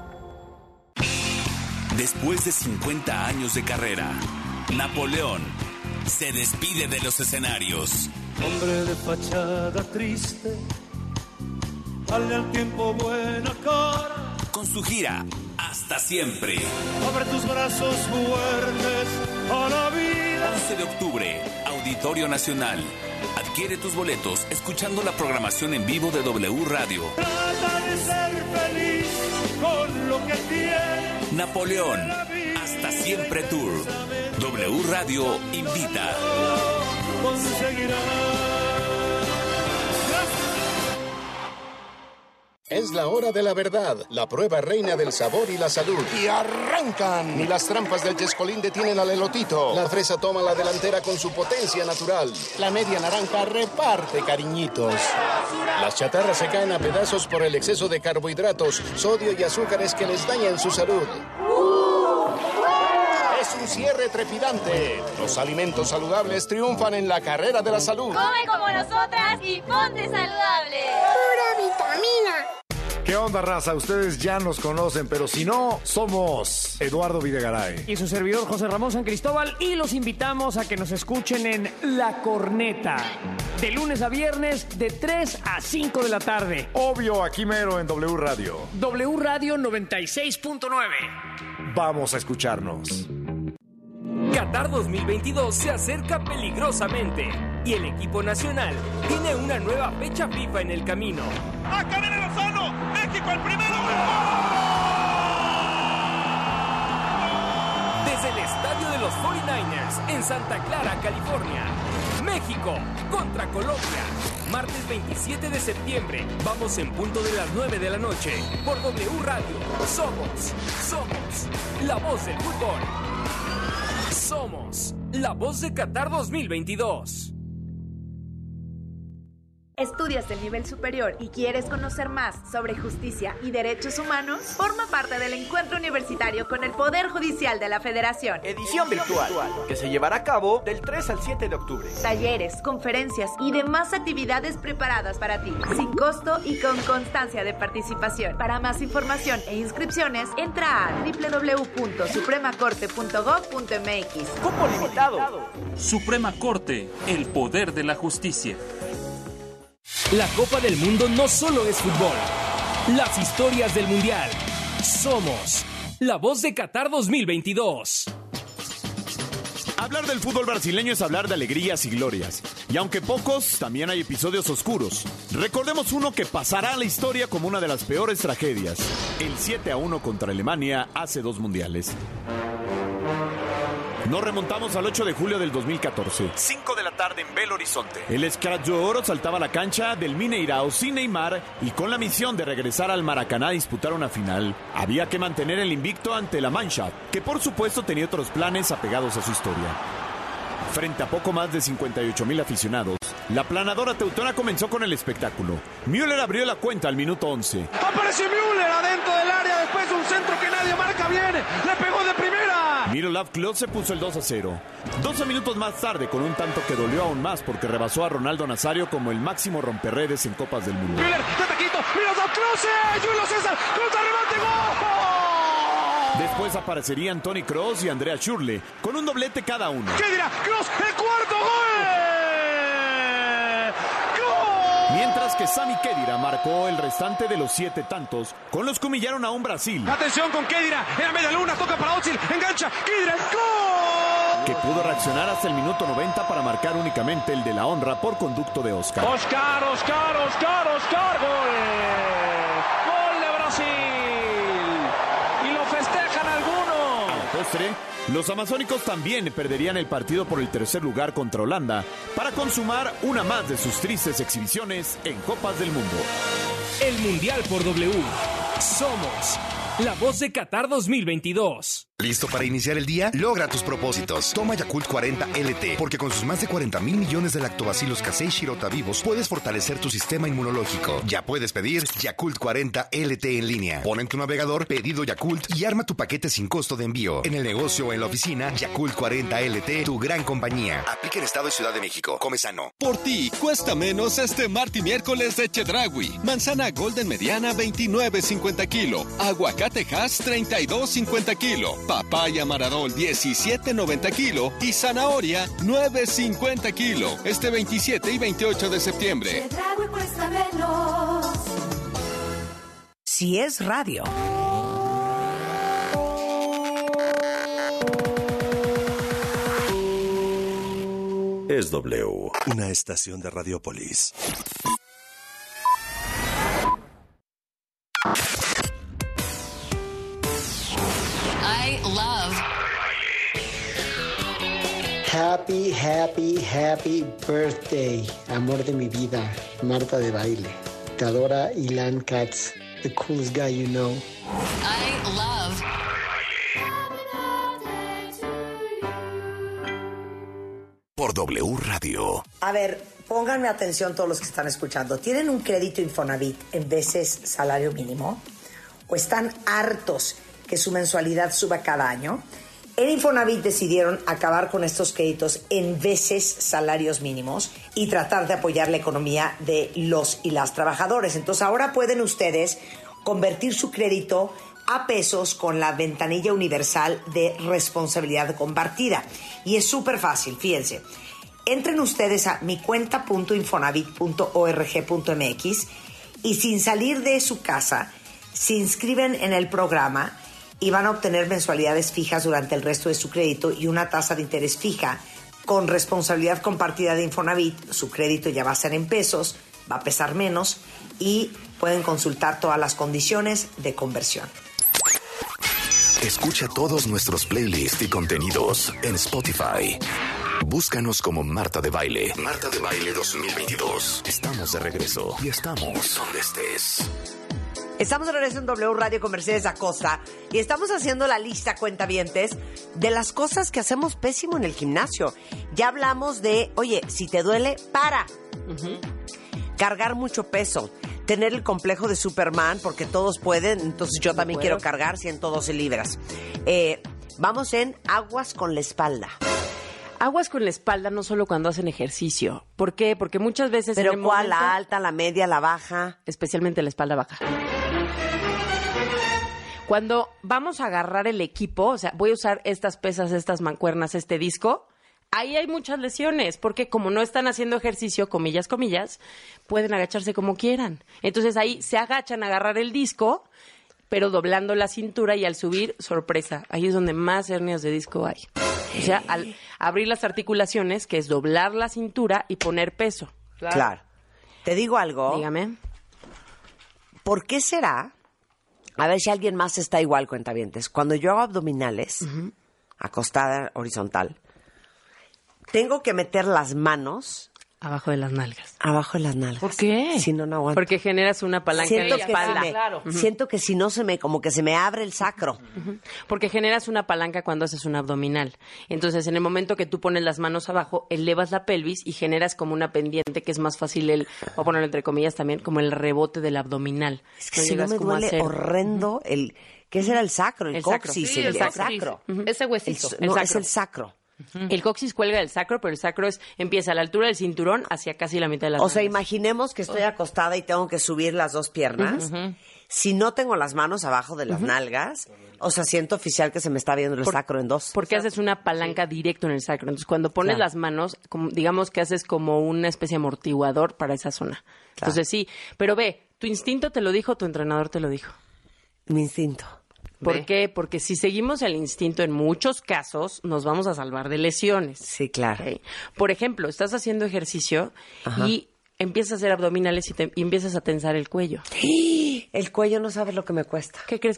Después de 50 años de carrera, Napoleón se despide de los escenarios. Hombre de fachada triste, dale al tiempo buena cara. Con su gira Hasta Siempre. Abre tus brazos fuertes a la vida. 11 de octubre, Auditorio Nacional. Adquiere tus boletos escuchando la programación en vivo de W Radio. Trata de ser feliz con lo que tienes. Napoleón, Hasta Siempre Tour. W Radio invita. Es la hora de la verdad, la prueba reina del sabor y la salud. ¡Y arrancan! Ni las trampas del chescolín detienen al elotito. La fresa toma la delantera con su potencia natural. La media naranja reparte cariñitos. Las chatarras se caen a pedazos por el exceso de carbohidratos, sodio y azúcares que les dañan su salud. Es un cierre trepidante. Los alimentos saludables triunfan en la carrera de la salud. Come como nosotras y ponte saludable. Pura vitamina. ¿Qué onda, raza? Ustedes ya nos conocen, pero si no, somos Eduardo Videgaray y su servidor José Ramón San Cristóbal, y los invitamos a que nos escuchen en La Corneta, de lunes a viernes, de 3 a 5 de la tarde. Obvio, aquí mero en W Radio. W Radio 96.9. Vamos a escucharnos. Qatar 2022 se acerca peligrosamente y el equipo nacional tiene una nueva fecha FIFA en el camino. ¡Acá viene Lozano! ¡México el primero! Desde el estadio de los 49ers en Santa Clara, California, México contra Colombia. Martes 27 de septiembre, vamos en punto de las 9 de la noche por W Radio. Somos la voz del fútbol. Somos la voz de Qatar 2022. ¿Estudias el nivel superior y quieres conocer más sobre justicia y derechos humanos? Forma parte del encuentro universitario con el Poder Judicial de la Federación. Edición virtual, que se llevará a cabo del 3 al 7 de octubre. Talleres, conferencias y demás actividades preparadas para ti, sin costo y con constancia de participación. Para más información e inscripciones, entra a www.supremacorte.gov.mx. Cupo limitado. Suprema Corte, el poder de la justicia. La Copa del Mundo no solo es fútbol. Las historias del Mundial. Somos la voz de Qatar 2022. Hablar del fútbol brasileño es hablar de alegrías y glorias. Y aunque pocos, también hay episodios oscuros. Recordemos uno que pasará a la historia como una de las peores tragedias. El 7-1 contra Alemania hace 2 mundiales. Nos remontamos al 8 de julio del 2014. 5 de la tarde en Belo Horizonte. El Escracho Oro saltaba a la cancha del Mineirao sin Neymar y con la misión de regresar al Maracaná a disputar una final. Había que mantener el invicto ante la Mannschaft, que por supuesto tenía otros planes apegados a su historia. Frente a poco más de 58,000 aficionados, la planadora teutona comenzó con el espectáculo. Müller abrió la cuenta al minuto 11. Apareció Müller adentro del área, después un centro que nadie marca bien, le pegó de primera. Miroslav Klose puso el 2-0. 12 minutos más tarde, con un tanto que dolió aún más porque rebasó a Ronaldo Nazario como el máximo romperredes en Copas del Mundo. Müller, de taquito, Miroslav Klose, Julio César, contrarremate, ¡gol! Después aparecerían Toni Kroos y Andrea Schürrle, con un doblete cada uno. ¿Qué dirá? ¡Kroos, el cuarto gol! Mientras que Sami Khedira marcó el restante de los 7 tantos, con los que humillaron a un Brasil. Atención con Khedira, en la media luna, toca para Özil, engancha, Khedira, ¡gol! Que pudo reaccionar hasta el minuto 90 para marcar únicamente el de la honra por conducto de Oscar. Oscar, gol. Gol de Brasil. Y lo festejan algunos. A la postre, los amazónicos también perderían el partido por el tercer lugar contra Holanda para consumar una más de sus tristes exhibiciones en Copas del Mundo. El Mundial por W. Somos la voz de Qatar 2022. ¿Listo para iniciar el día? Logra tus propósitos. Toma Yakult 40 LT, porque con sus más de 40,000 millones de lactobacilos casei Shirota vivos, puedes fortalecer tu sistema inmunológico. Ya puedes pedir Yakult 40 LT en línea. Pon en tu navegador Pedido Yakult y arma tu paquete sin costo de envío. En el negocio o en la oficina, Yakult 40 LT, tu gran compañía. Aplica en Estado y Ciudad de México. Come sano. Por ti, cuesta menos este martes y miércoles de Chedraui. Manzana Golden mediana, 29.50 kilo. Aguacate Hass, 32.50 kilo. Papaya Maradol, 17.90 kilo. Y zanahoria, 9.50 kilo. Este 27 y 28 de septiembre. Chedraui cuesta menos. Si es radio. Es W. Una estación de Radiopolis. I love. Happy, happy, happy birthday, amor de mi vida, Marta de Baile. Te adora Ilan Katz, the coolest guy you know. I love. Por W Radio. A ver, pónganme atención todos los que están escuchando. ¿Tienen un crédito Infonavit en veces salario mínimo? ¿O están hartos que su mensualidad suba cada año? En Infonavit decidieron acabar con estos créditos en veces salarios mínimos y tratar de apoyar la economía de los y las trabajadores. Entonces ahora pueden ustedes convertir su crédito a pesos con la ventanilla universal de responsabilidad compartida. Y es súper fácil, fíjense. Entren ustedes a micuenta.infonavit.org.mx y sin salir de su casa, se inscriben en el programa y van a obtener mensualidades fijas durante el resto de su crédito y una tasa de interés fija. Con responsabilidad compartida de Infonavit, su crédito ya va a ser en pesos, va a pesar menos y pueden consultar todas las condiciones de conversión. Escucha todos nuestros playlists y contenidos en Spotify. Búscanos como Marta de Baile. Marta de Baile 2022. Estamos de regreso y estamos donde estés. Estamos de regreso en W Radio con Mercedes Acosta y estamos haciendo la lista, cuentavientes, de las cosas que hacemos pésimo en el gimnasio. Ya hablamos de, oye, si te duele, para. Cargar mucho peso. Tener el complejo de Superman, porque todos pueden, entonces yo también quiero cargar 112 libras. Vamos en aguas con la espalda. Aguas con la espalda no solo cuando hacen ejercicio. ¿Por qué? Porque muchas veces... ¿Pero en el cuál? momento, ¿La alta, la media, la baja? Especialmente la espalda baja. Cuando vamos a agarrar el equipo, o sea, voy a usar estas pesas, estas mancuernas, este disco... Ahí hay muchas lesiones, porque como no están haciendo ejercicio, comillas, comillas, pueden agacharse como quieran. Entonces ahí se agachan a agarrar el disco, pero doblando la cintura y al subir, sorpresa, ahí es donde más hernias de disco hay. O sea, abrir las articulaciones, que es doblar la cintura y poner peso. Claro. ¿Te digo algo? Dígame. ¿Por qué será? A ver si alguien más está igual, cuentavientes. Cuando yo hago abdominales, acostada horizontal, tengo que meter las manos abajo de las nalgas. Abajo de las nalgas. ¿Por qué? Si no, no aguanto. Porque generas una palanca en la espalda. Siento que si no como que se me abre el sacro. Porque generas una palanca cuando haces un abdominal. Entonces, en el momento que tú pones las manos abajo, elevas la pelvis y generas como una pendiente que es más fácil voy a ponerlo entre comillas también, como el rebote del abdominal. Es que si no me duele horrendo ¿qué será el sacro? El coxis, sí, el sacro. Ese huesito. Es el sacro. El coxis cuelga del sacro, pero el sacro empieza a la altura del cinturón hacia casi la mitad de las nalgas. O sea, imaginemos que estoy acostada y tengo que subir las dos piernas. Si no tengo las manos abajo de las nalgas, o sea, siento oficial que se me está viendo el sacro en dos. Porque haces una palanca directo en el sacro. Entonces, cuando pones las manos, digamos que haces como una especie de amortiguador para esa zona. Entonces, sí. Pero ve, ¿tu instinto te lo dijo o tu entrenador te lo dijo? Mi instinto. ¿Por qué? Porque si seguimos el instinto, en muchos casos nos vamos a salvar de lesiones. Sí, claro. ¿Okay? Por ejemplo, estás haciendo ejercicio y empiezas a hacer abdominales y empiezas a tensar el cuello. El cuello no sabes lo que me cuesta. ¿Qué crees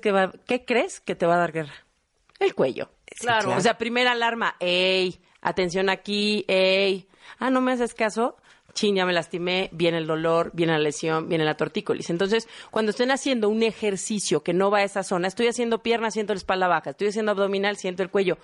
que te va a dar guerra? El cuello. Sí, claro. O sea, primera alarma. ¡Ey! Atención aquí. ¡Ey! ¿No me haces caso? Chin, ya me lastimé, viene el dolor, viene la lesión, viene la tortícolis. Entonces, cuando estén haciendo un ejercicio que no va a esa zona, estoy haciendo pierna, siento la espalda baja, estoy haciendo abdominal, siento el cuello.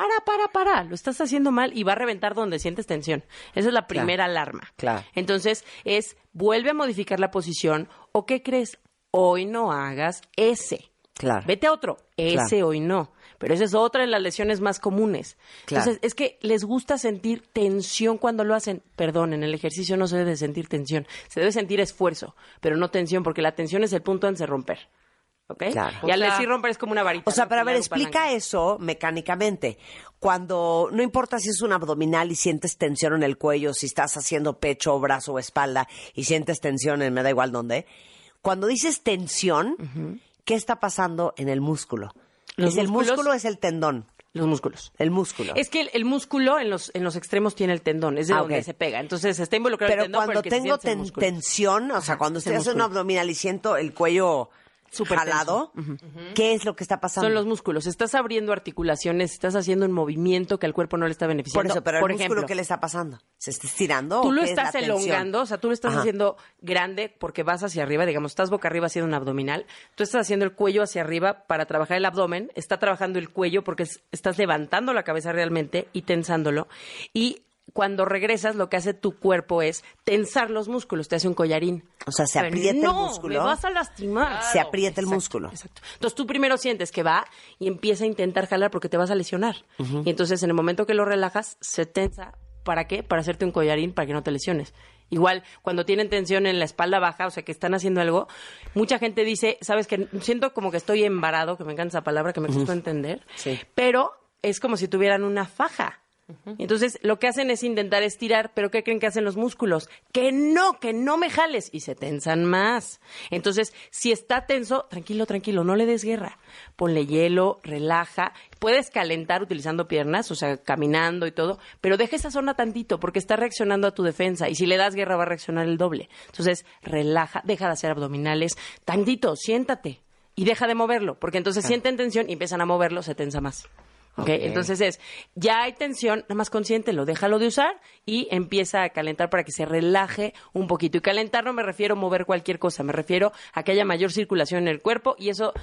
Para, lo estás haciendo mal y va a reventar donde sientes tensión. Esa es la primera alarma. Claro. Entonces, vuelve a modificar la posición, o ¿qué crees? Hoy no hagas ese. Claro. Vete a otro. Ese hoy no. Pero esa es otra de las lesiones más comunes. Claro. Entonces, es que les gusta sentir tensión cuando lo hacen. Perdón, en el ejercicio no se debe sentir tensión. Se debe sentir esfuerzo, pero no tensión, porque la tensión es el punto antes de romper. ¿Ok? Claro. Y al decir romper es como una varita. O sea, pero a ver, explica eso mecánicamente. Cuando, no importa si es un abdominal y sientes tensión en el cuello, si estás haciendo pecho, brazo o espalda y sientes tensión me da igual dónde. Cuando dices tensión, ¿qué está pasando en el músculo? ¿Es el músculo o es el tendón? Los músculos. El músculo. Es que el músculo en los extremos tiene el tendón, es de donde se pega. Entonces está involucrado el tendón. Pero cuando tengo tensión, o sea, cuando estoy haciendo un abdominal y siento el cuello súper jalado, ¿qué es lo que está pasando? Son los músculos. Estás abriendo articulaciones, estás haciendo un movimiento que al cuerpo no le está beneficiando. Por eso, pero el músculo, ¿qué le está pasando? ¿Se está estirando? Tú ¿o lo qué estás es la elongando, o sea, tú lo estás haciendo grande porque vas hacia arriba, digamos, estás boca arriba haciendo un abdominal, tú estás haciendo el cuello hacia arriba para trabajar el abdomen, está trabajando el cuello porque estás levantando la cabeza realmente y tensándolo, y cuando regresas, lo que hace tu cuerpo es tensar los músculos, te hace un collarín. O sea, se aprieta el músculo. No, me vas a lastimar. Se aprieta el músculo. Exacto. Entonces, tú primero sientes que va y empieza a intentar jalar porque te vas a lesionar. Y entonces, en el momento que lo relajas, se tensa. ¿Para qué? Para hacerte un collarín para que no te lesiones. Igual, cuando tienen tensión en la espalda baja, o sea, que están haciendo algo, mucha gente dice, ¿sabes qué? Siento como que estoy embarado, que me encanta esa palabra, que me costó entender. Sí. Pero es como si tuvieran una faja. Entonces, lo que hacen es intentar estirar, pero ¿qué creen que hacen los músculos? Que no me jales, y se tensan más. Entonces, si está tenso, tranquilo, no le des guerra. Ponle hielo, relaja. Puedes calentar utilizando piernas, o sea, caminando y todo, pero deja esa zona tantito, porque está reaccionando a tu defensa, y si le das guerra va a reaccionar el doble. Entonces, relaja, deja de hacer abdominales, tantito, siéntate, y deja de moverlo, porque entonces sienten tensión y empiezan a moverlo, se tensa más. Okay. Entonces ya hay tensión, nada más consiéntelo, déjalo de usar y empieza a calentar para que se relaje un poquito. Y calentar no me refiero a mover cualquier cosa, me refiero a que haya mayor circulación en el cuerpo, y eso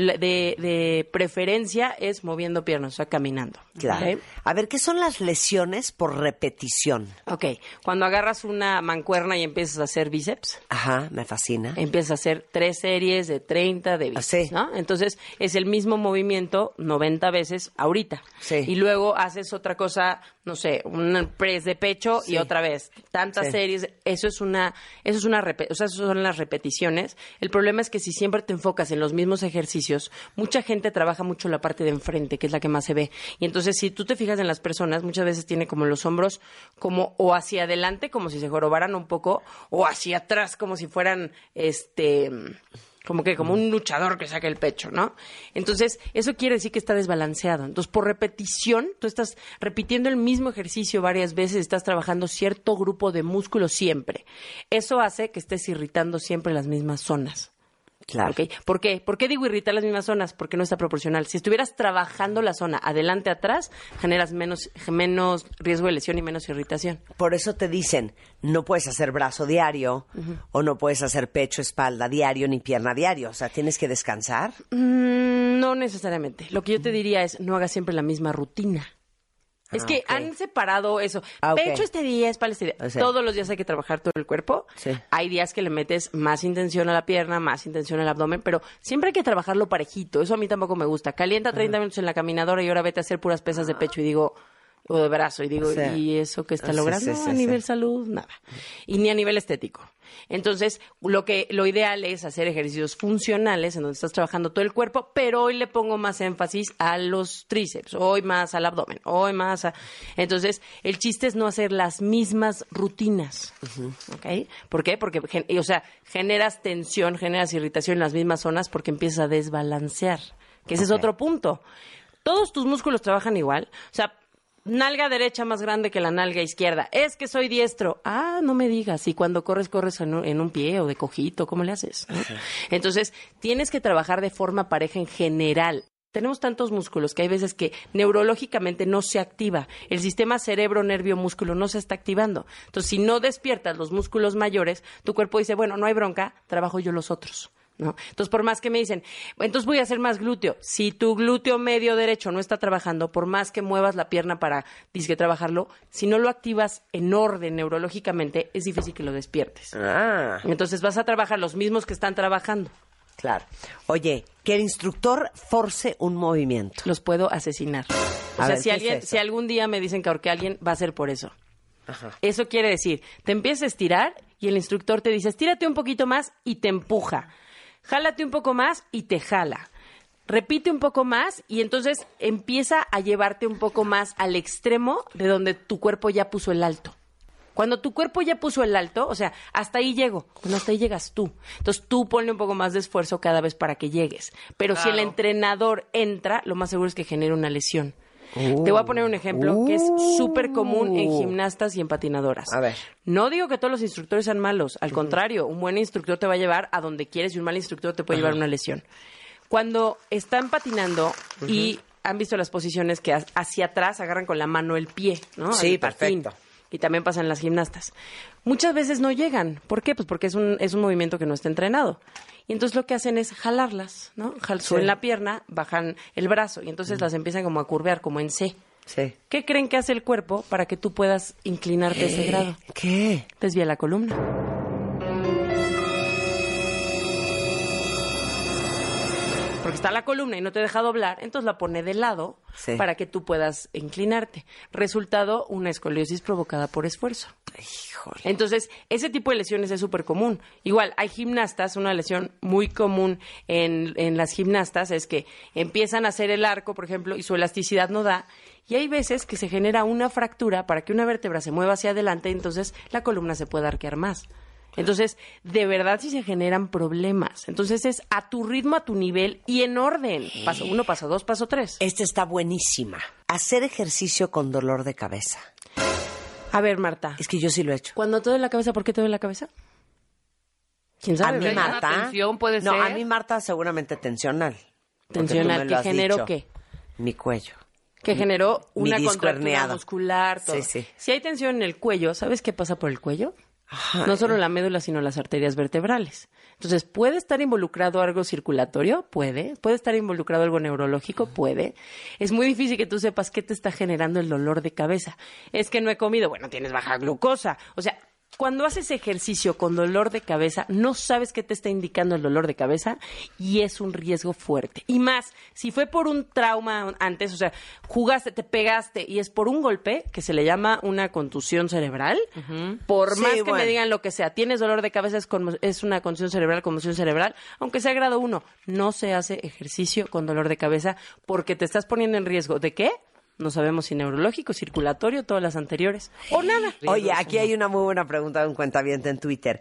de preferencia es moviendo piernas, o sea, caminando. Claro. ¿Okay? A ver, ¿qué son las lesiones por repetición? Ok, cuando agarras una mancuerna y empiezas a hacer bíceps. Ajá, me fascina. Empiezas a hacer 3 series de 30 de bíceps, ¿no? Entonces es el mismo movimiento 90 veces ahorita. Sí. Y luego haces otra cosa, no sé, un press de pecho y otra vez. Tantas series. Eso son las repeticiones. El problema es que si siempre te enfocas en los mismos ejercicios, mucha gente trabaja mucho la parte de enfrente, que es la que más se ve. Y entonces, si tú te fijas en las personas, muchas veces tiene como los hombros como o hacia adelante, como si se jorobaran un poco, o hacia atrás, como si fueran, Como un luchador que saca el pecho, ¿no? Entonces, eso quiere decir que está desbalanceado. Entonces, por repetición, tú estás repitiendo el mismo ejercicio varias veces, estás trabajando cierto grupo de músculos siempre. Eso hace que estés irritando siempre las mismas zonas. Claro. ¿Okay? ¿Por qué? ¿Por qué digo irritar las mismas zonas? Porque no está proporcional. Si estuvieras trabajando la zona adelante, atrás, generas menos riesgo de lesión y menos irritación. Por eso te dicen, no puedes hacer brazo diario, o no puedes hacer pecho, espalda diario, ni pierna diario. O sea, ¿tienes que descansar? No necesariamente. Lo que yo te diría es, no hagas siempre la misma rutina. Es que han separado eso. Pecho este día, espalda este día. Sí. Todos los días hay que trabajar todo el cuerpo. Sí. Hay días que le metes más intención a la pierna, más intención al abdomen, pero siempre hay que trabajarlo parejito. Eso a mí tampoco me gusta. Calienta 30 minutos en la caminadora y ahora vete a hacer puras pesas de pecho y digo... o de brazo, y digo, ¿y eso que está logrando? A nivel salud, nada. Y ni a nivel estético. Entonces, lo ideal es hacer ejercicios funcionales en donde estás trabajando todo el cuerpo, pero hoy le pongo más énfasis a los tríceps, hoy más al abdomen, hoy más a... Entonces, el chiste es no hacer las mismas rutinas. ¿Ok? ¿Por qué? Porque, generas tensión, generas irritación en las mismas zonas porque empiezas a desbalancear. Que ese es otro punto. Todos tus músculos trabajan igual. O sea, nalga derecha más grande que la nalga izquierda. Es que soy diestro. Ah, no me digas. Y cuando corres en un pie o de cojito, ¿cómo le haces? ¿No? Entonces, tienes que trabajar de forma pareja en general. Tenemos tantos músculos que hay veces que neurológicamente no se activa. El sistema cerebro-nervio-músculo no se está activando. Entonces, si no despiertas los músculos mayores, tu cuerpo dice, bueno, no hay bronca, trabajo yo los otros. ¿No? Entonces, por más que me dicen, entonces voy a hacer más glúteo. Si tu glúteo medio derecho no está trabajando, por más que muevas la pierna para trabajarlo, si no lo activas en orden neurológicamente, es difícil que lo despiertes. Entonces vas a trabajar los mismos que están trabajando. Claro. Oye, que el instructor force un movimiento. Los puedo asesinar. O sea, si algún día me dicen que ahorqué a alguien, va a ser por eso. Ajá. Eso quiere decir, te empiezas a estirar y el instructor te dice, estírate un poquito más y te empuja. Jálate un poco más y te jala. Repite un poco más y entonces empieza a llevarte un poco más al extremo de donde tu cuerpo ya puso el alto. Cuando tu cuerpo ya puso el alto, o sea, hasta ahí llego. Bueno, hasta ahí llegas tú. Entonces tú ponle un poco más de esfuerzo cada vez para que llegues. Pero si el entrenador entra, lo más seguro es que genere una lesión. Te voy a poner un ejemplo que es súper común en gimnastas y en patinadoras. A ver. No digo que todos los instructores sean malos. Al contrario, un buen instructor te va a llevar a donde quieres y un mal instructor te puede llevar a una lesión. Cuando están patinando y han visto las posiciones que hacia atrás agarran con la mano el pie, ¿no? Sí, perfecto. Y también pasa en las gimnastas. Muchas veces no llegan. ¿Por qué? Pues porque es un movimiento que no está entrenado. Y entonces lo que hacen es jalarlas, ¿no? Suben la pierna, bajan el brazo y entonces las empiezan como a curvear, como en C. Sí. ¿Qué creen que hace el cuerpo para que tú puedas inclinarte a ese grado? ¿Qué? Desvía la columna. Porque está la columna y no te deja doblar, entonces la pone de lado para que tú puedas inclinarte. Resultado, una escoliosis provocada por esfuerzo. Híjole. Entonces, ese tipo de lesiones es súper común. Igual, hay gimnastas, una lesión muy común en las gimnastas es que empiezan a hacer el arco, por ejemplo, y su elasticidad no da. Y hay veces que se genera una fractura para que una vértebra se mueva hacia adelante, entonces la columna se puede arquear más. Entonces, de verdad sí se generan problemas. Entonces, es a tu ritmo, a tu nivel y en orden. Paso 1, paso 2, paso 3. Esta está buenísima. Hacer ejercicio con dolor de cabeza. A ver, Marta. Es que yo sí lo he hecho. Cuando te duele la cabeza, ¿por qué te duele la cabeza? ¿Quién sabe? A mí, Marta. ¿Tensión puede ser? No, a mí, Marta, seguramente tensional. ¿Tensional? ¿Que generó qué? Mi cuello. Que generó una contractura muscular, todo. Sí. Si hay tensión en el cuello, ¿sabes qué pasa por el cuello? Ajá. No solo la médula, sino las arterias vertebrales. Entonces, ¿puede estar involucrado algo circulatorio? Puede. ¿Puede estar involucrado algo neurológico? Puede. Es muy difícil que tú sepas qué te está generando el dolor de cabeza. Es que no he comido. Bueno, tienes baja glucosa. O sea, cuando haces ejercicio con dolor de cabeza, no sabes qué te está indicando el dolor de cabeza y es un riesgo fuerte. Y más, si fue por un trauma antes, o sea, jugaste, te pegaste y es por un golpe, que se le llama una contusión cerebral, por más que me digan lo que sea, tienes dolor de cabeza, es una contusión cerebral, conmoción cerebral, aunque sea grado 1, no se hace ejercicio con dolor de cabeza porque te estás poniendo en riesgo. ¿De qué? No sabemos si neurológico, circulatorio, todas las anteriores, o nada. Oye, aquí hay una muy buena pregunta de un cuentaviente en Twitter.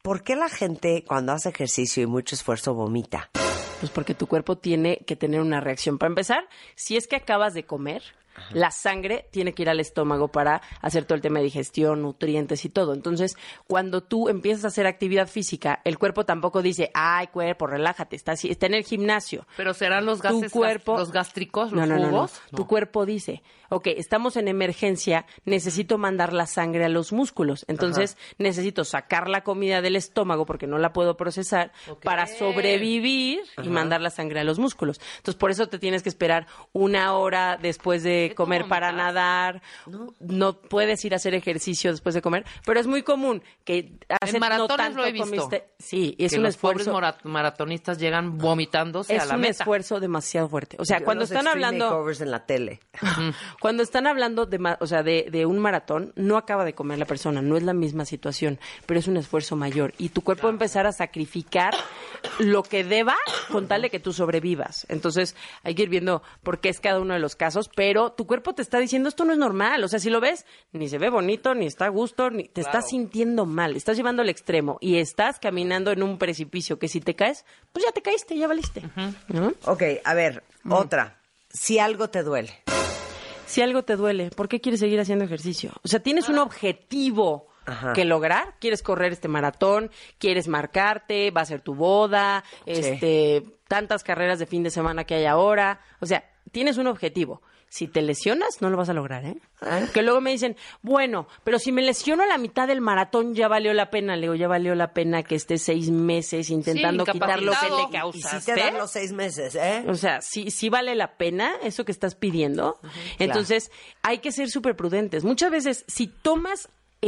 ¿por qué la gente cuando hace ejercicio y mucho esfuerzo vomita? Pues porque tu cuerpo tiene que tener una reacción. Para empezar, si es que acabas de comer, la sangre tiene que ir al estómago para hacer todo el tema de digestión, nutrientes y todo. Entonces, cuando tú empiezas a hacer actividad física, el cuerpo tampoco dice, ay, cuerpo, relájate, está en el gimnasio. ¿Pero serán los gases, los gástricos, los jugos? No. Tu cuerpo dice, ok, estamos en emergencia, necesito mandar la sangre a los músculos. Entonces, necesito sacar la comida del estómago porque no la puedo procesar para sobrevivir y mandar la sangre a los músculos. Entonces, por eso te tienes que esperar 1 hora después de comer para nadar. No puedes ir a hacer ejercicio después de comer, pero es muy común que en maratones lo he visto. Sí, es que un los esfuerzo. Pobres maratonistas llegan vomitándose a la meta. Es un esfuerzo demasiado fuerte. O sea, cuando están hablando en la tele. Cuando están hablando de un maratón, no acaba de comer la persona, no es la misma situación, pero es un esfuerzo mayor y tu cuerpo va a empezar a sacrificar lo que deba con tal de que tú sobrevivas. Entonces, hay que ir viendo por qué es cada uno de los casos, pero tu cuerpo te está diciendo esto no es normal. O sea, si lo ves, ni se ve bonito, ni está a gusto, ni te estás sintiendo mal, estás llevando al extremo y estás caminando en un precipicio que si te caes, pues ya te caíste, ya valiste. ¿No? Ok, a ver, otra. Si algo te duele. Si algo te duele, ¿por qué quieres seguir haciendo ejercicio? O sea, tienes un objetivo que lograr. ¿Quieres correr este maratón? ¿Quieres marcarte? ¿Va a ser tu boda? Tantas carreras de fin de semana que hay ahora. O sea, tienes un objetivo. Si te lesionas, no lo vas a lograr, ¿eh? Que luego me dicen, bueno, pero si me lesiono a la mitad del maratón, ya valió la pena. Le digo, ya valió la pena que estés 6 meses intentando quitar lo que te causaste. Y si te dan los 6 meses, ¿eh? O sea, sí vale la pena eso que estás pidiendo. Entonces, hay que ser súper prudentes. Muchas veces, si tomas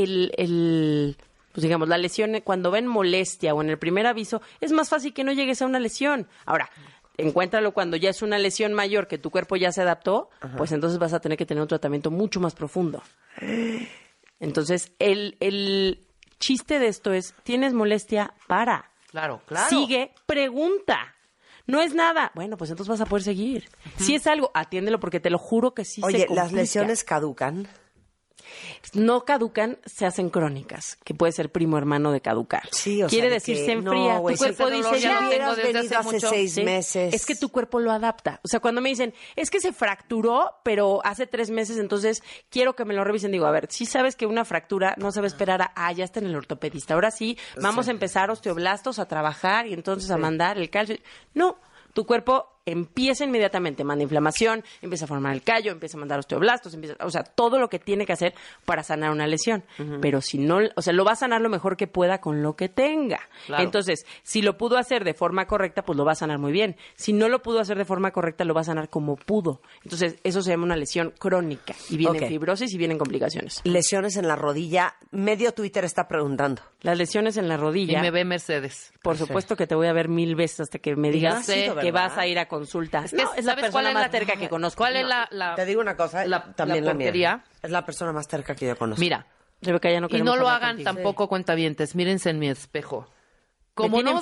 pues digamos, la lesión cuando ven molestia o en el primer aviso, es más fácil que no llegues a una lesión. Ahora, encuéntralo cuando ya es una lesión mayor que tu cuerpo ya se adaptó, pues entonces vas a tener que tener un tratamiento mucho más profundo. Entonces, el chiste de esto es, ¿tienes molestia? Para. Claro. Sigue, pregunta. No es nada. Bueno, pues entonces vas a poder seguir. Si es algo, atiéndelo porque te lo juro que sí se complica. Oye, ¿las lesiones caducan? No caducan, se hacen crónicas, que puede ser primo hermano de caducar. Sí, o quiere sea, decir, se enfría. Tu cuerpo dice, ya hubieras venido hace 6 meses. Es que tu cuerpo lo adapta. O sea, cuando me dicen, es que se fracturó, pero hace 3 meses, entonces quiero que me lo revisen. Digo, a ver, sí sabes que una fractura no se va a esperar ya está en el ortopedista. Ahora sí, vamos a empezar osteoblastos a trabajar y entonces a mandar el calcio. No, tu cuerpo empieza inmediatamente, manda inflamación, empieza a formar el callo, empieza a mandar osteoblastos, o sea, todo lo que tiene que hacer para sanar una lesión. Pero si no, o sea, lo va a sanar lo mejor que pueda con lo que tenga. Claro. Entonces, si lo pudo hacer de forma correcta, pues lo va a sanar muy bien. Si no lo pudo hacer de forma correcta, lo va a sanar como pudo. Entonces, eso se llama una lesión crónica y viene fibrosis y vienen complicaciones. Lesiones en la rodilla, medio Twitter está preguntando. Las lesiones en la rodilla. Y me ve Mercedes. Por supuesto que te voy a ver 1000 veces hasta que me digas que vas a ir a consulta. Es la persona más terca que conozco. ¿Cuál es te digo una cosa, también la mía. Es la persona más terca que yo conozco. Mira, Rebeca, ya no y no lo hagan tampoco cuentavientes. Mírense en mi espejo. Como no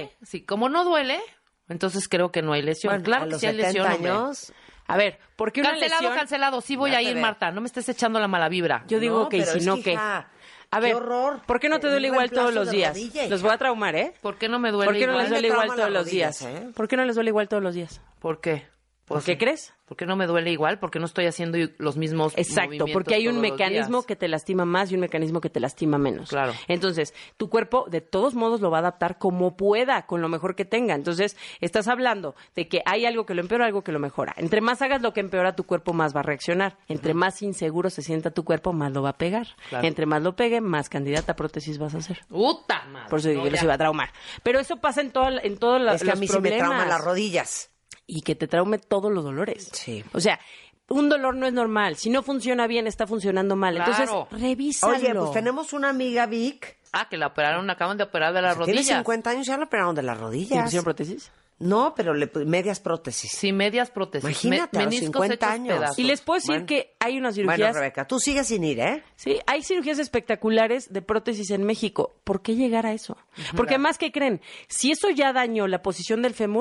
duele, entonces creo que no hay lesión. Bueno, claro que sí hay lesión, años. A ver, ¿por qué una lesión? Cancelado. Sí voy a ir, Marta. No me estés echando la mala vibra. Yo digo que si no, ¿qué? A ver, ¿por qué no te duele igual todos los días? Los voy a traumar, ¿eh? ¿Por qué no me duele igual? ¿Por qué no les duele igual todos los días? días? ¿Por qué no les duele igual todos los días? ¿Por qué? ¿Por qué crees? Porque no me duele igual, porque no estoy haciendo los mismos Exacto, porque hay un mecanismo que te lastima más y un mecanismo que te lastima menos. Claro. Entonces, tu cuerpo de todos modos lo va a adaptar como pueda, con lo mejor que tenga. Entonces, estás hablando de que hay algo que lo empeora, algo que lo mejora. Entre más hagas lo que empeora tu cuerpo, más va a reaccionar. Entre más inseguro se sienta tu cuerpo, más lo va a pegar. Claro. Entre más lo pegue, más candidata a prótesis vas a hacer. ¡Puta madre! Por eso digo que los iba a traumar. Pero eso pasa en todos los problemas. Es que a mí sí me trauman las rodillas. Y que te traume todos los dolores. Sí. O sea, un dolor no es normal. Si no funciona bien, está funcionando mal. Claro. Entonces, revísalo. Oye, pues tenemos una amiga, Vic. Que la operaron, acaban de operar de las rodillas. Tiene 50 años, ya la operaron de las rodillas. ¿Le pusieron prótesis? No, pero medias prótesis. Sí, medias prótesis. Imagínate, a los 50 años. Pedazos. Y les puedo decir que hay unas cirugías... Bueno, Rebeca, tú sigues sin ir, ¿eh? Sí, hay cirugías espectaculares de prótesis en México. ¿Por qué llegar a eso? Porque más que creen, si eso ya dañó la posición del fémur,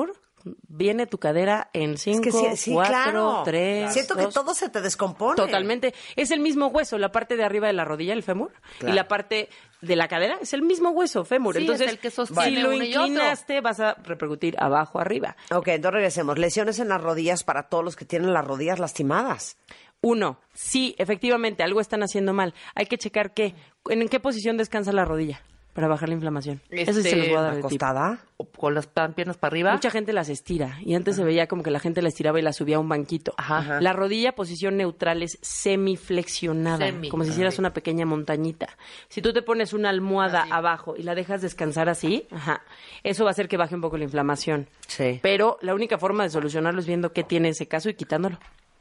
viene tu cadera en 5, 4, 3... Siento 2. Que todo se te descompone. Totalmente. Es el mismo hueso, la parte de arriba de la rodilla, el fémur, y la parte de la cadera es el mismo hueso, fémur. Sí, entonces, es el que sostiene si lo uno y otro. inclinaste, vas a repercutir abajo, arriba. Ok, entonces regresemos. Lesiones en las rodillas para todos los que tienen las rodillas lastimadas. 1, sí, efectivamente, algo están haciendo mal. Hay que checar en qué posición descansa la rodilla para bajar la inflamación. Eso sí se los voy a dar de tip. ¿Acostada? ¿O con las piernas para arriba? Mucha gente las estira y antes se veía como que la gente la estiraba y la subía a un banquito. Ajá. La rodilla, posición neutral, es semiflexionada, como si hicieras una pequeña montañita. Si tú te pones una almohada abajo y la dejas descansar así, eso va a hacer que baje un poco la inflamación. Sí. Pero la única forma de solucionarlo es viendo qué tiene ese caso y quitándolo.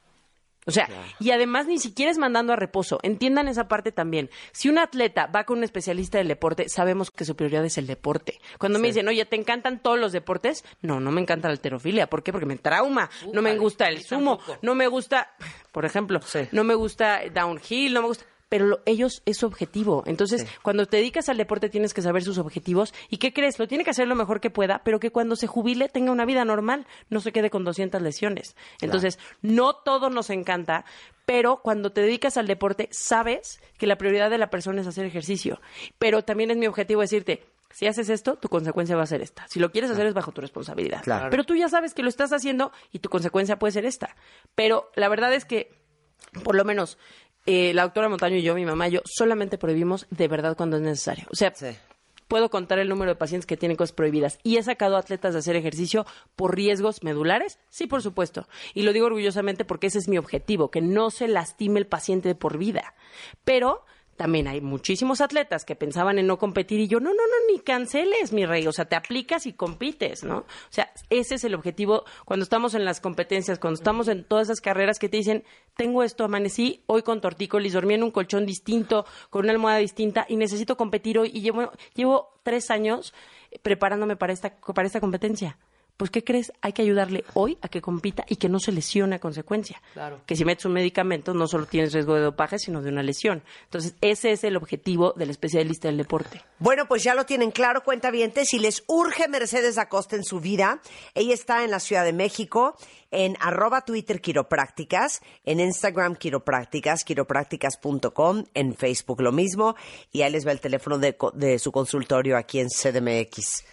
O sea, y además ni siquiera es mandando a reposo. Entiendan esa parte también. Si un atleta va con un especialista del deporte, sabemos que su prioridad es el deporte. Cuando me dicen, oye, ¿te encantan todos los deportes? No me encanta la halterofilia. ¿Por qué? Porque me trauma. No me gusta el sumo. No me gusta, por ejemplo, no me gusta downhill, no me gusta... Pero ellos es su objetivo. Entonces, cuando te dedicas al deporte tienes que saber sus objetivos. ¿Y qué crees? Lo tiene que hacer lo mejor que pueda, pero que cuando se jubile tenga una vida normal, no se quede con 200 lesiones. Entonces, no todo nos encanta, pero cuando te dedicas al deporte, sabes que la prioridad de la persona es hacer ejercicio. Pero también es mi objetivo decirte, si haces esto, tu consecuencia va a ser esta. Si lo quieres hacer es bajo tu responsabilidad. Claro. Pero tú ya sabes que lo estás haciendo y tu consecuencia puede ser esta. Pero la verdad es que, por lo menos... la doctora Montaño y yo, mi mamá y yo, solamente prohibimos de verdad cuando es necesario. O sea, puedo contar el número de pacientes que tienen cosas prohibidas. ¿Y he sacado atletas de hacer ejercicio por riesgos medulares? Sí, por supuesto. Y lo digo orgullosamente porque ese es mi objetivo, que no se lastime el paciente de por vida. Pero... también hay muchísimos atletas que pensaban en no competir y yo, no, ni canceles, mi rey. O sea, te aplicas y compites, ¿no? O sea, ese es el objetivo cuando estamos en las competencias, cuando estamos en todas esas carreras que te dicen, tengo esto, amanecí hoy con tortícolis, dormí en un colchón distinto, con una almohada distinta y necesito competir hoy. Y llevo 3 años preparándome para esta competencia. Pues, ¿qué crees? Hay que ayudarle hoy a que compita y que no se lesione a consecuencia. Claro. Que si metes un medicamento no solo tienes riesgo de dopaje, sino de una lesión. Entonces, ese es el objetivo del especialista del deporte. Bueno, pues ya lo tienen claro, cuentavientes. Si les urge Mercedes Acosta en su vida, ella está en la Ciudad de México, en @Twitter Quiroprácticas, en Instagram Quiroprácticas, quiroprácticas.com, en Facebook lo mismo. Y ahí les va el teléfono de su consultorio aquí en CDMX.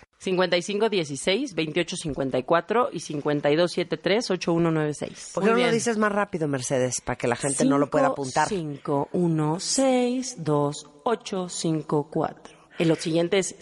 5516-2854 y 5273-8196. ¿Por qué no lo dices más rápido, Mercedes, para que la gente no lo pueda apuntar? 5162854. El siguiente es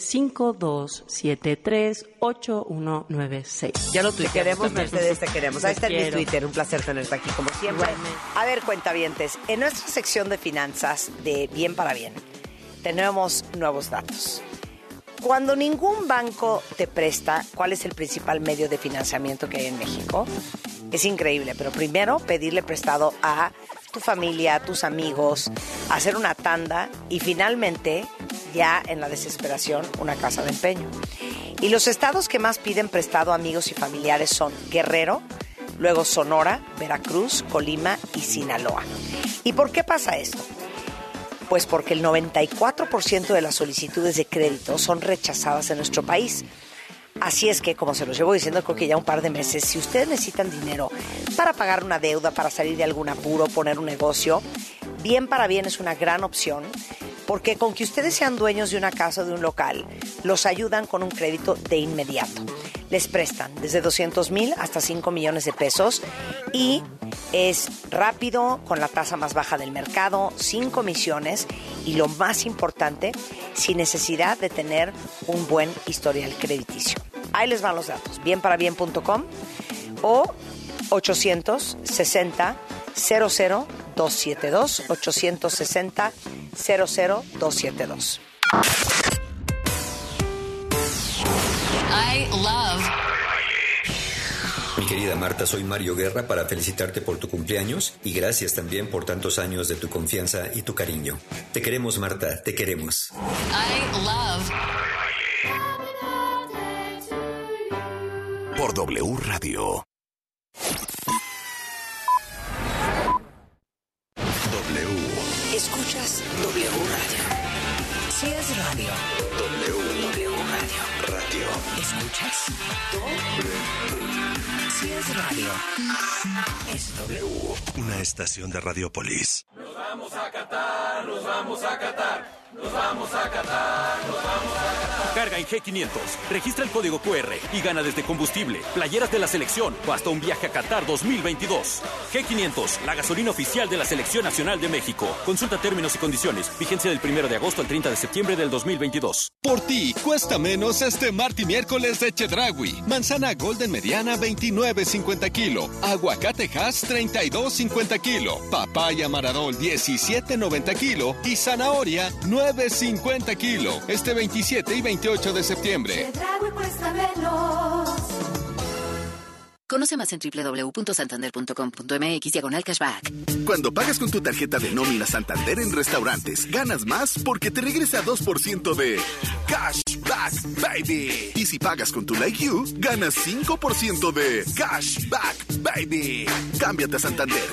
5273-8196. Ya lo tuiteamos. Te queremos, Mercedes, te queremos. Ahí está en mi Twitter. Un placer tenerte aquí, como siempre. A ver, cuentavientes, en nuestra sección de finanzas de Bien para Bien, tenemos nuevos datos. Cuando ningún banco te presta, ¿cuál es el principal medio de financiamiento que hay en México? Es increíble, pero primero pedirle prestado a tu familia, a tus amigos, hacer una tanda y finalmente, ya en la desesperación, una casa de empeño. Y los estados que más piden prestado a amigos y familiares son Guerrero, luego Sonora, Veracruz, Colima y Sinaloa. ¿Y por qué pasa esto? Pues porque el 94% de las solicitudes de crédito son rechazadas en nuestro país. Así es que, como se los llevo diciendo, creo que ya un par de meses, si ustedes necesitan dinero para pagar una deuda, para salir de algún apuro, poner un negocio, Bien para Bien es una gran opción, porque con que ustedes sean dueños de una casa o de un local, los ayudan con un crédito de inmediato. Les prestan desde 200,000 hasta 5 millones de pesos y es rápido, con la tasa más baja del mercado, sin comisiones y lo más importante, sin necesidad de tener un buen historial crediticio. Ahí les van los datos, bienparabien.com o 860-00-272, 860-00-272. I love. Mi querida Marta, soy Mario Guerra para felicitarte por tu cumpleaños y gracias también por tantos años de tu confianza y tu cariño. Te queremos, Marta, te queremos. I love. Por W Radio. W. Escuchas W Radio. Si es radio. W Radio. Radio. ¿Escuchas? Si es radio, es W. Una estación de Radiopolis. Nos vamos a Qatar, nos vamos a Qatar. Nos vamos a Qatar, nos vamos a Qatar. Carga en G500, registra el código QR y gana desde combustible, playeras de la selección o hasta un viaje a Qatar 2022. G500, la gasolina oficial de la Selección Nacional de México. Consulta términos y condiciones. Vigencia del 1 de agosto al 30 de septiembre del 2022. Por ti, cuesta menos este martes y miércoles de Chedraui. Manzana Golden mediana, 29.50 kilo. Aguacate Hass, 32.50 kilo. Papaya Maradol, 17.90 kilo. Y zanahoria, 9.50 kilo. Este 27 y 28 de septiembre. Chedraui cuesta menos. Conoce más en www.santander.com.mx/cashback. Cuando pagas con tu tarjeta de nómina Santander en restaurantes, ganas más porque te regresa 2% de cashback, baby. Y si pagas con tu Like You, ganas 5% de cashback, baby. Cámbiate a Santander.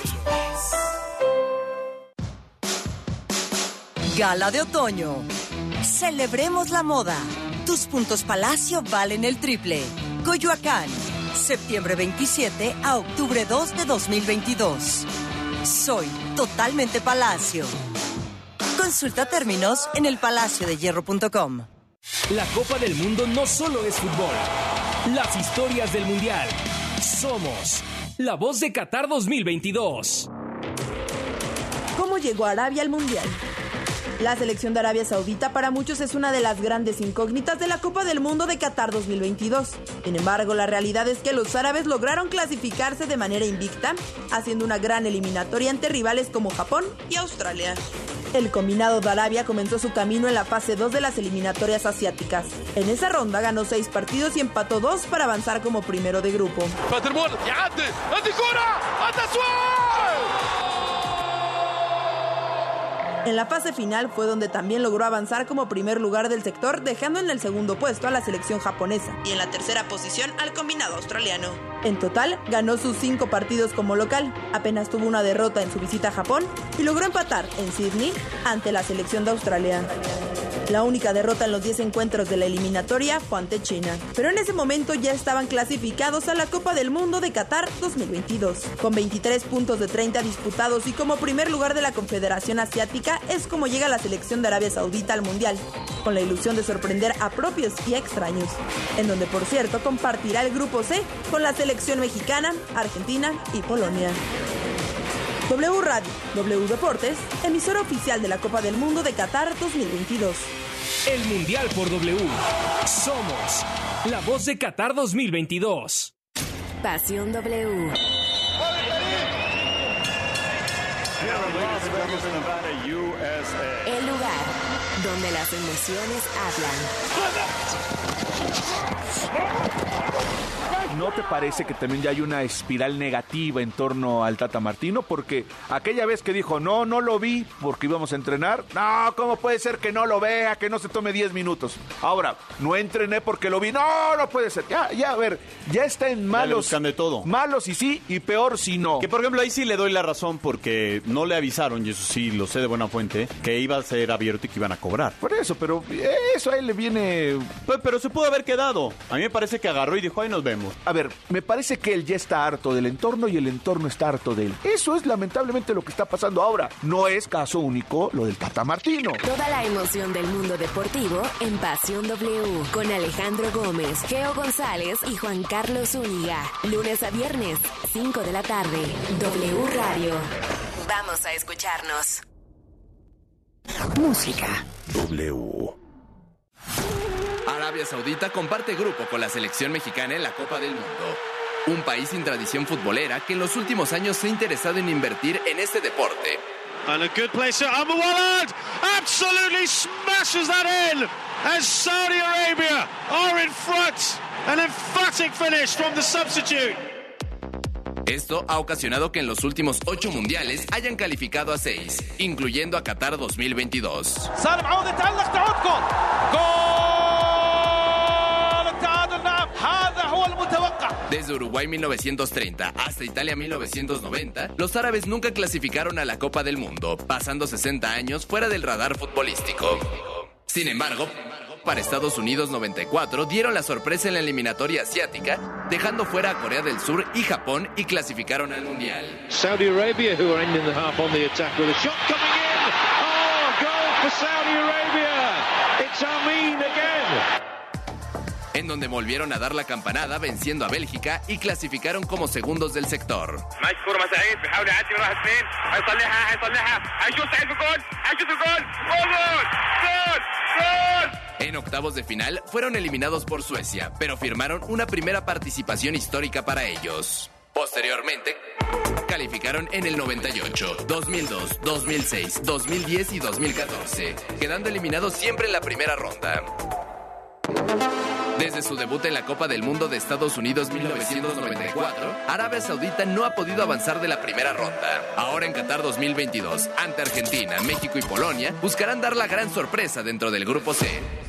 Gala de otoño. Celebremos la moda. Tus puntos Palacio valen el triple. Coyoacán, septiembre 27 a octubre 2 de 2022. Soy totalmente Palacio. Consulta términos en elpalaciodehierro.com. La Copa del Mundo no solo es fútbol. Las historias del Mundial. Somos la voz de Qatar 2022. ¿Cómo llegó Arabia al Mundial? La selección de Arabia Saudita para muchos es una de las grandes incógnitas de la Copa del Mundo de Qatar 2022. Sin embargo, la realidad es que los árabes lograron clasificarse de manera invicta, haciendo una gran eliminatoria ante rivales como Japón y Australia. El combinado de Arabia comenzó su camino en la fase 2 de las eliminatorias asiáticas. En esa ronda ganó 6 partidos y empató 2 para avanzar como primero de grupo. En la fase final fue donde también logró avanzar como primer lugar del sector, dejando en el segundo puesto a la selección japonesa y en la tercera posición al combinado australiano. En total, ganó sus 5 partidos como local, apenas tuvo una derrota en su visita a Japón y logró empatar en Sydney ante la selección de Australia. La única derrota en los 10 encuentros de la eliminatoria fue ante China. Pero en ese momento ya estaban clasificados a la Copa del Mundo de Qatar 2022. Con 23 puntos de 30 disputados y como primer lugar de la Confederación Asiática es como llega la selección de Arabia Saudita al Mundial, con la ilusión de sorprender a propios y extraños, en donde por cierto compartirá el grupo C con la selección mexicana, Argentina y Polonia. W Radio, W Deportes, emisora oficial de la Copa del Mundo de Qatar 2022. El Mundial por W. Somos la voz de Qatar 2022. Pasión W. El lugar donde las emociones hablan. ¿No te parece que también ya hay una espiral negativa en torno al Tata Martino? Porque aquella vez que dijo, no lo vi porque íbamos a entrenar. No, ¿cómo puede ser que no lo vea, que no se tome 10 minutos? Ahora, no entrené porque lo vi. No puede ser. Ya, a ver, ya está en malos. Ya le buscan de todo. Malos y sí, y peor si no. Que por ejemplo ahí sí le doy la razón porque no le avisaron, y eso sí lo sé de buena fuente, que iba a ser abierto y que iban a cobrar. Por eso, pero eso a él le viene... Pero se pudo haber quedado. A mí me parece que agarró y dijo, ahí nos vemos. A ver, me parece que él ya está harto del entorno y el entorno está harto de él. Eso es lamentablemente lo que está pasando ahora. No es caso único lo del Tata Martino. Toda la emoción del mundo deportivo en Pasión W. Con Alejandro Gómez, Geo González y Juan Carlos Zúñiga. Lunes a viernes, 5 de la tarde. W Radio. Vamos a escucharnos. Música. W. Arabia Saudita comparte grupo con la selección mexicana en la Copa del Mundo. Un país sin tradición futbolera que en los últimos años se ha interesado en invertir en este deporte. And a good place to Amawalad absolutely smashes that in as Saudi Arabia are in front. An emphatic finish from the substitute. Esto ha ocasionado que en los últimos 8 mundiales hayan calificado a 6, incluyendo a Qatar 2022. Desde Uruguay 1930 hasta Italia 1990, los árabes nunca clasificaron a la Copa del Mundo, pasando 60 años fuera del radar futbolístico. Sin embargo, para Estados Unidos 94 dieron la sorpresa en la eliminatoria asiática, dejando fuera a Corea del Sur y Japón y clasificaron al Mundial. Saudi Arabia, who are ending the half on the attack with a shot coming in. Oh, goal for Saudi Arabia. It's Amin again. En donde volvieron a dar la campanada venciendo a Bélgica y clasificaron como segundos del sector. En octavos de final fueron eliminados por Suecia, pero firmaron una primera participación histórica para ellos. Posteriormente, calificaron en el 98, 2002, 2006, 2010 y 2014, quedando eliminados siempre en la primera ronda. Desde su debut en la Copa del Mundo de Estados Unidos 1994, Arabia Saudita no ha podido avanzar de la primera ronda. Ahora en Qatar 2022, ante Argentina, México y Polonia, buscarán dar la gran sorpresa dentro del Grupo C.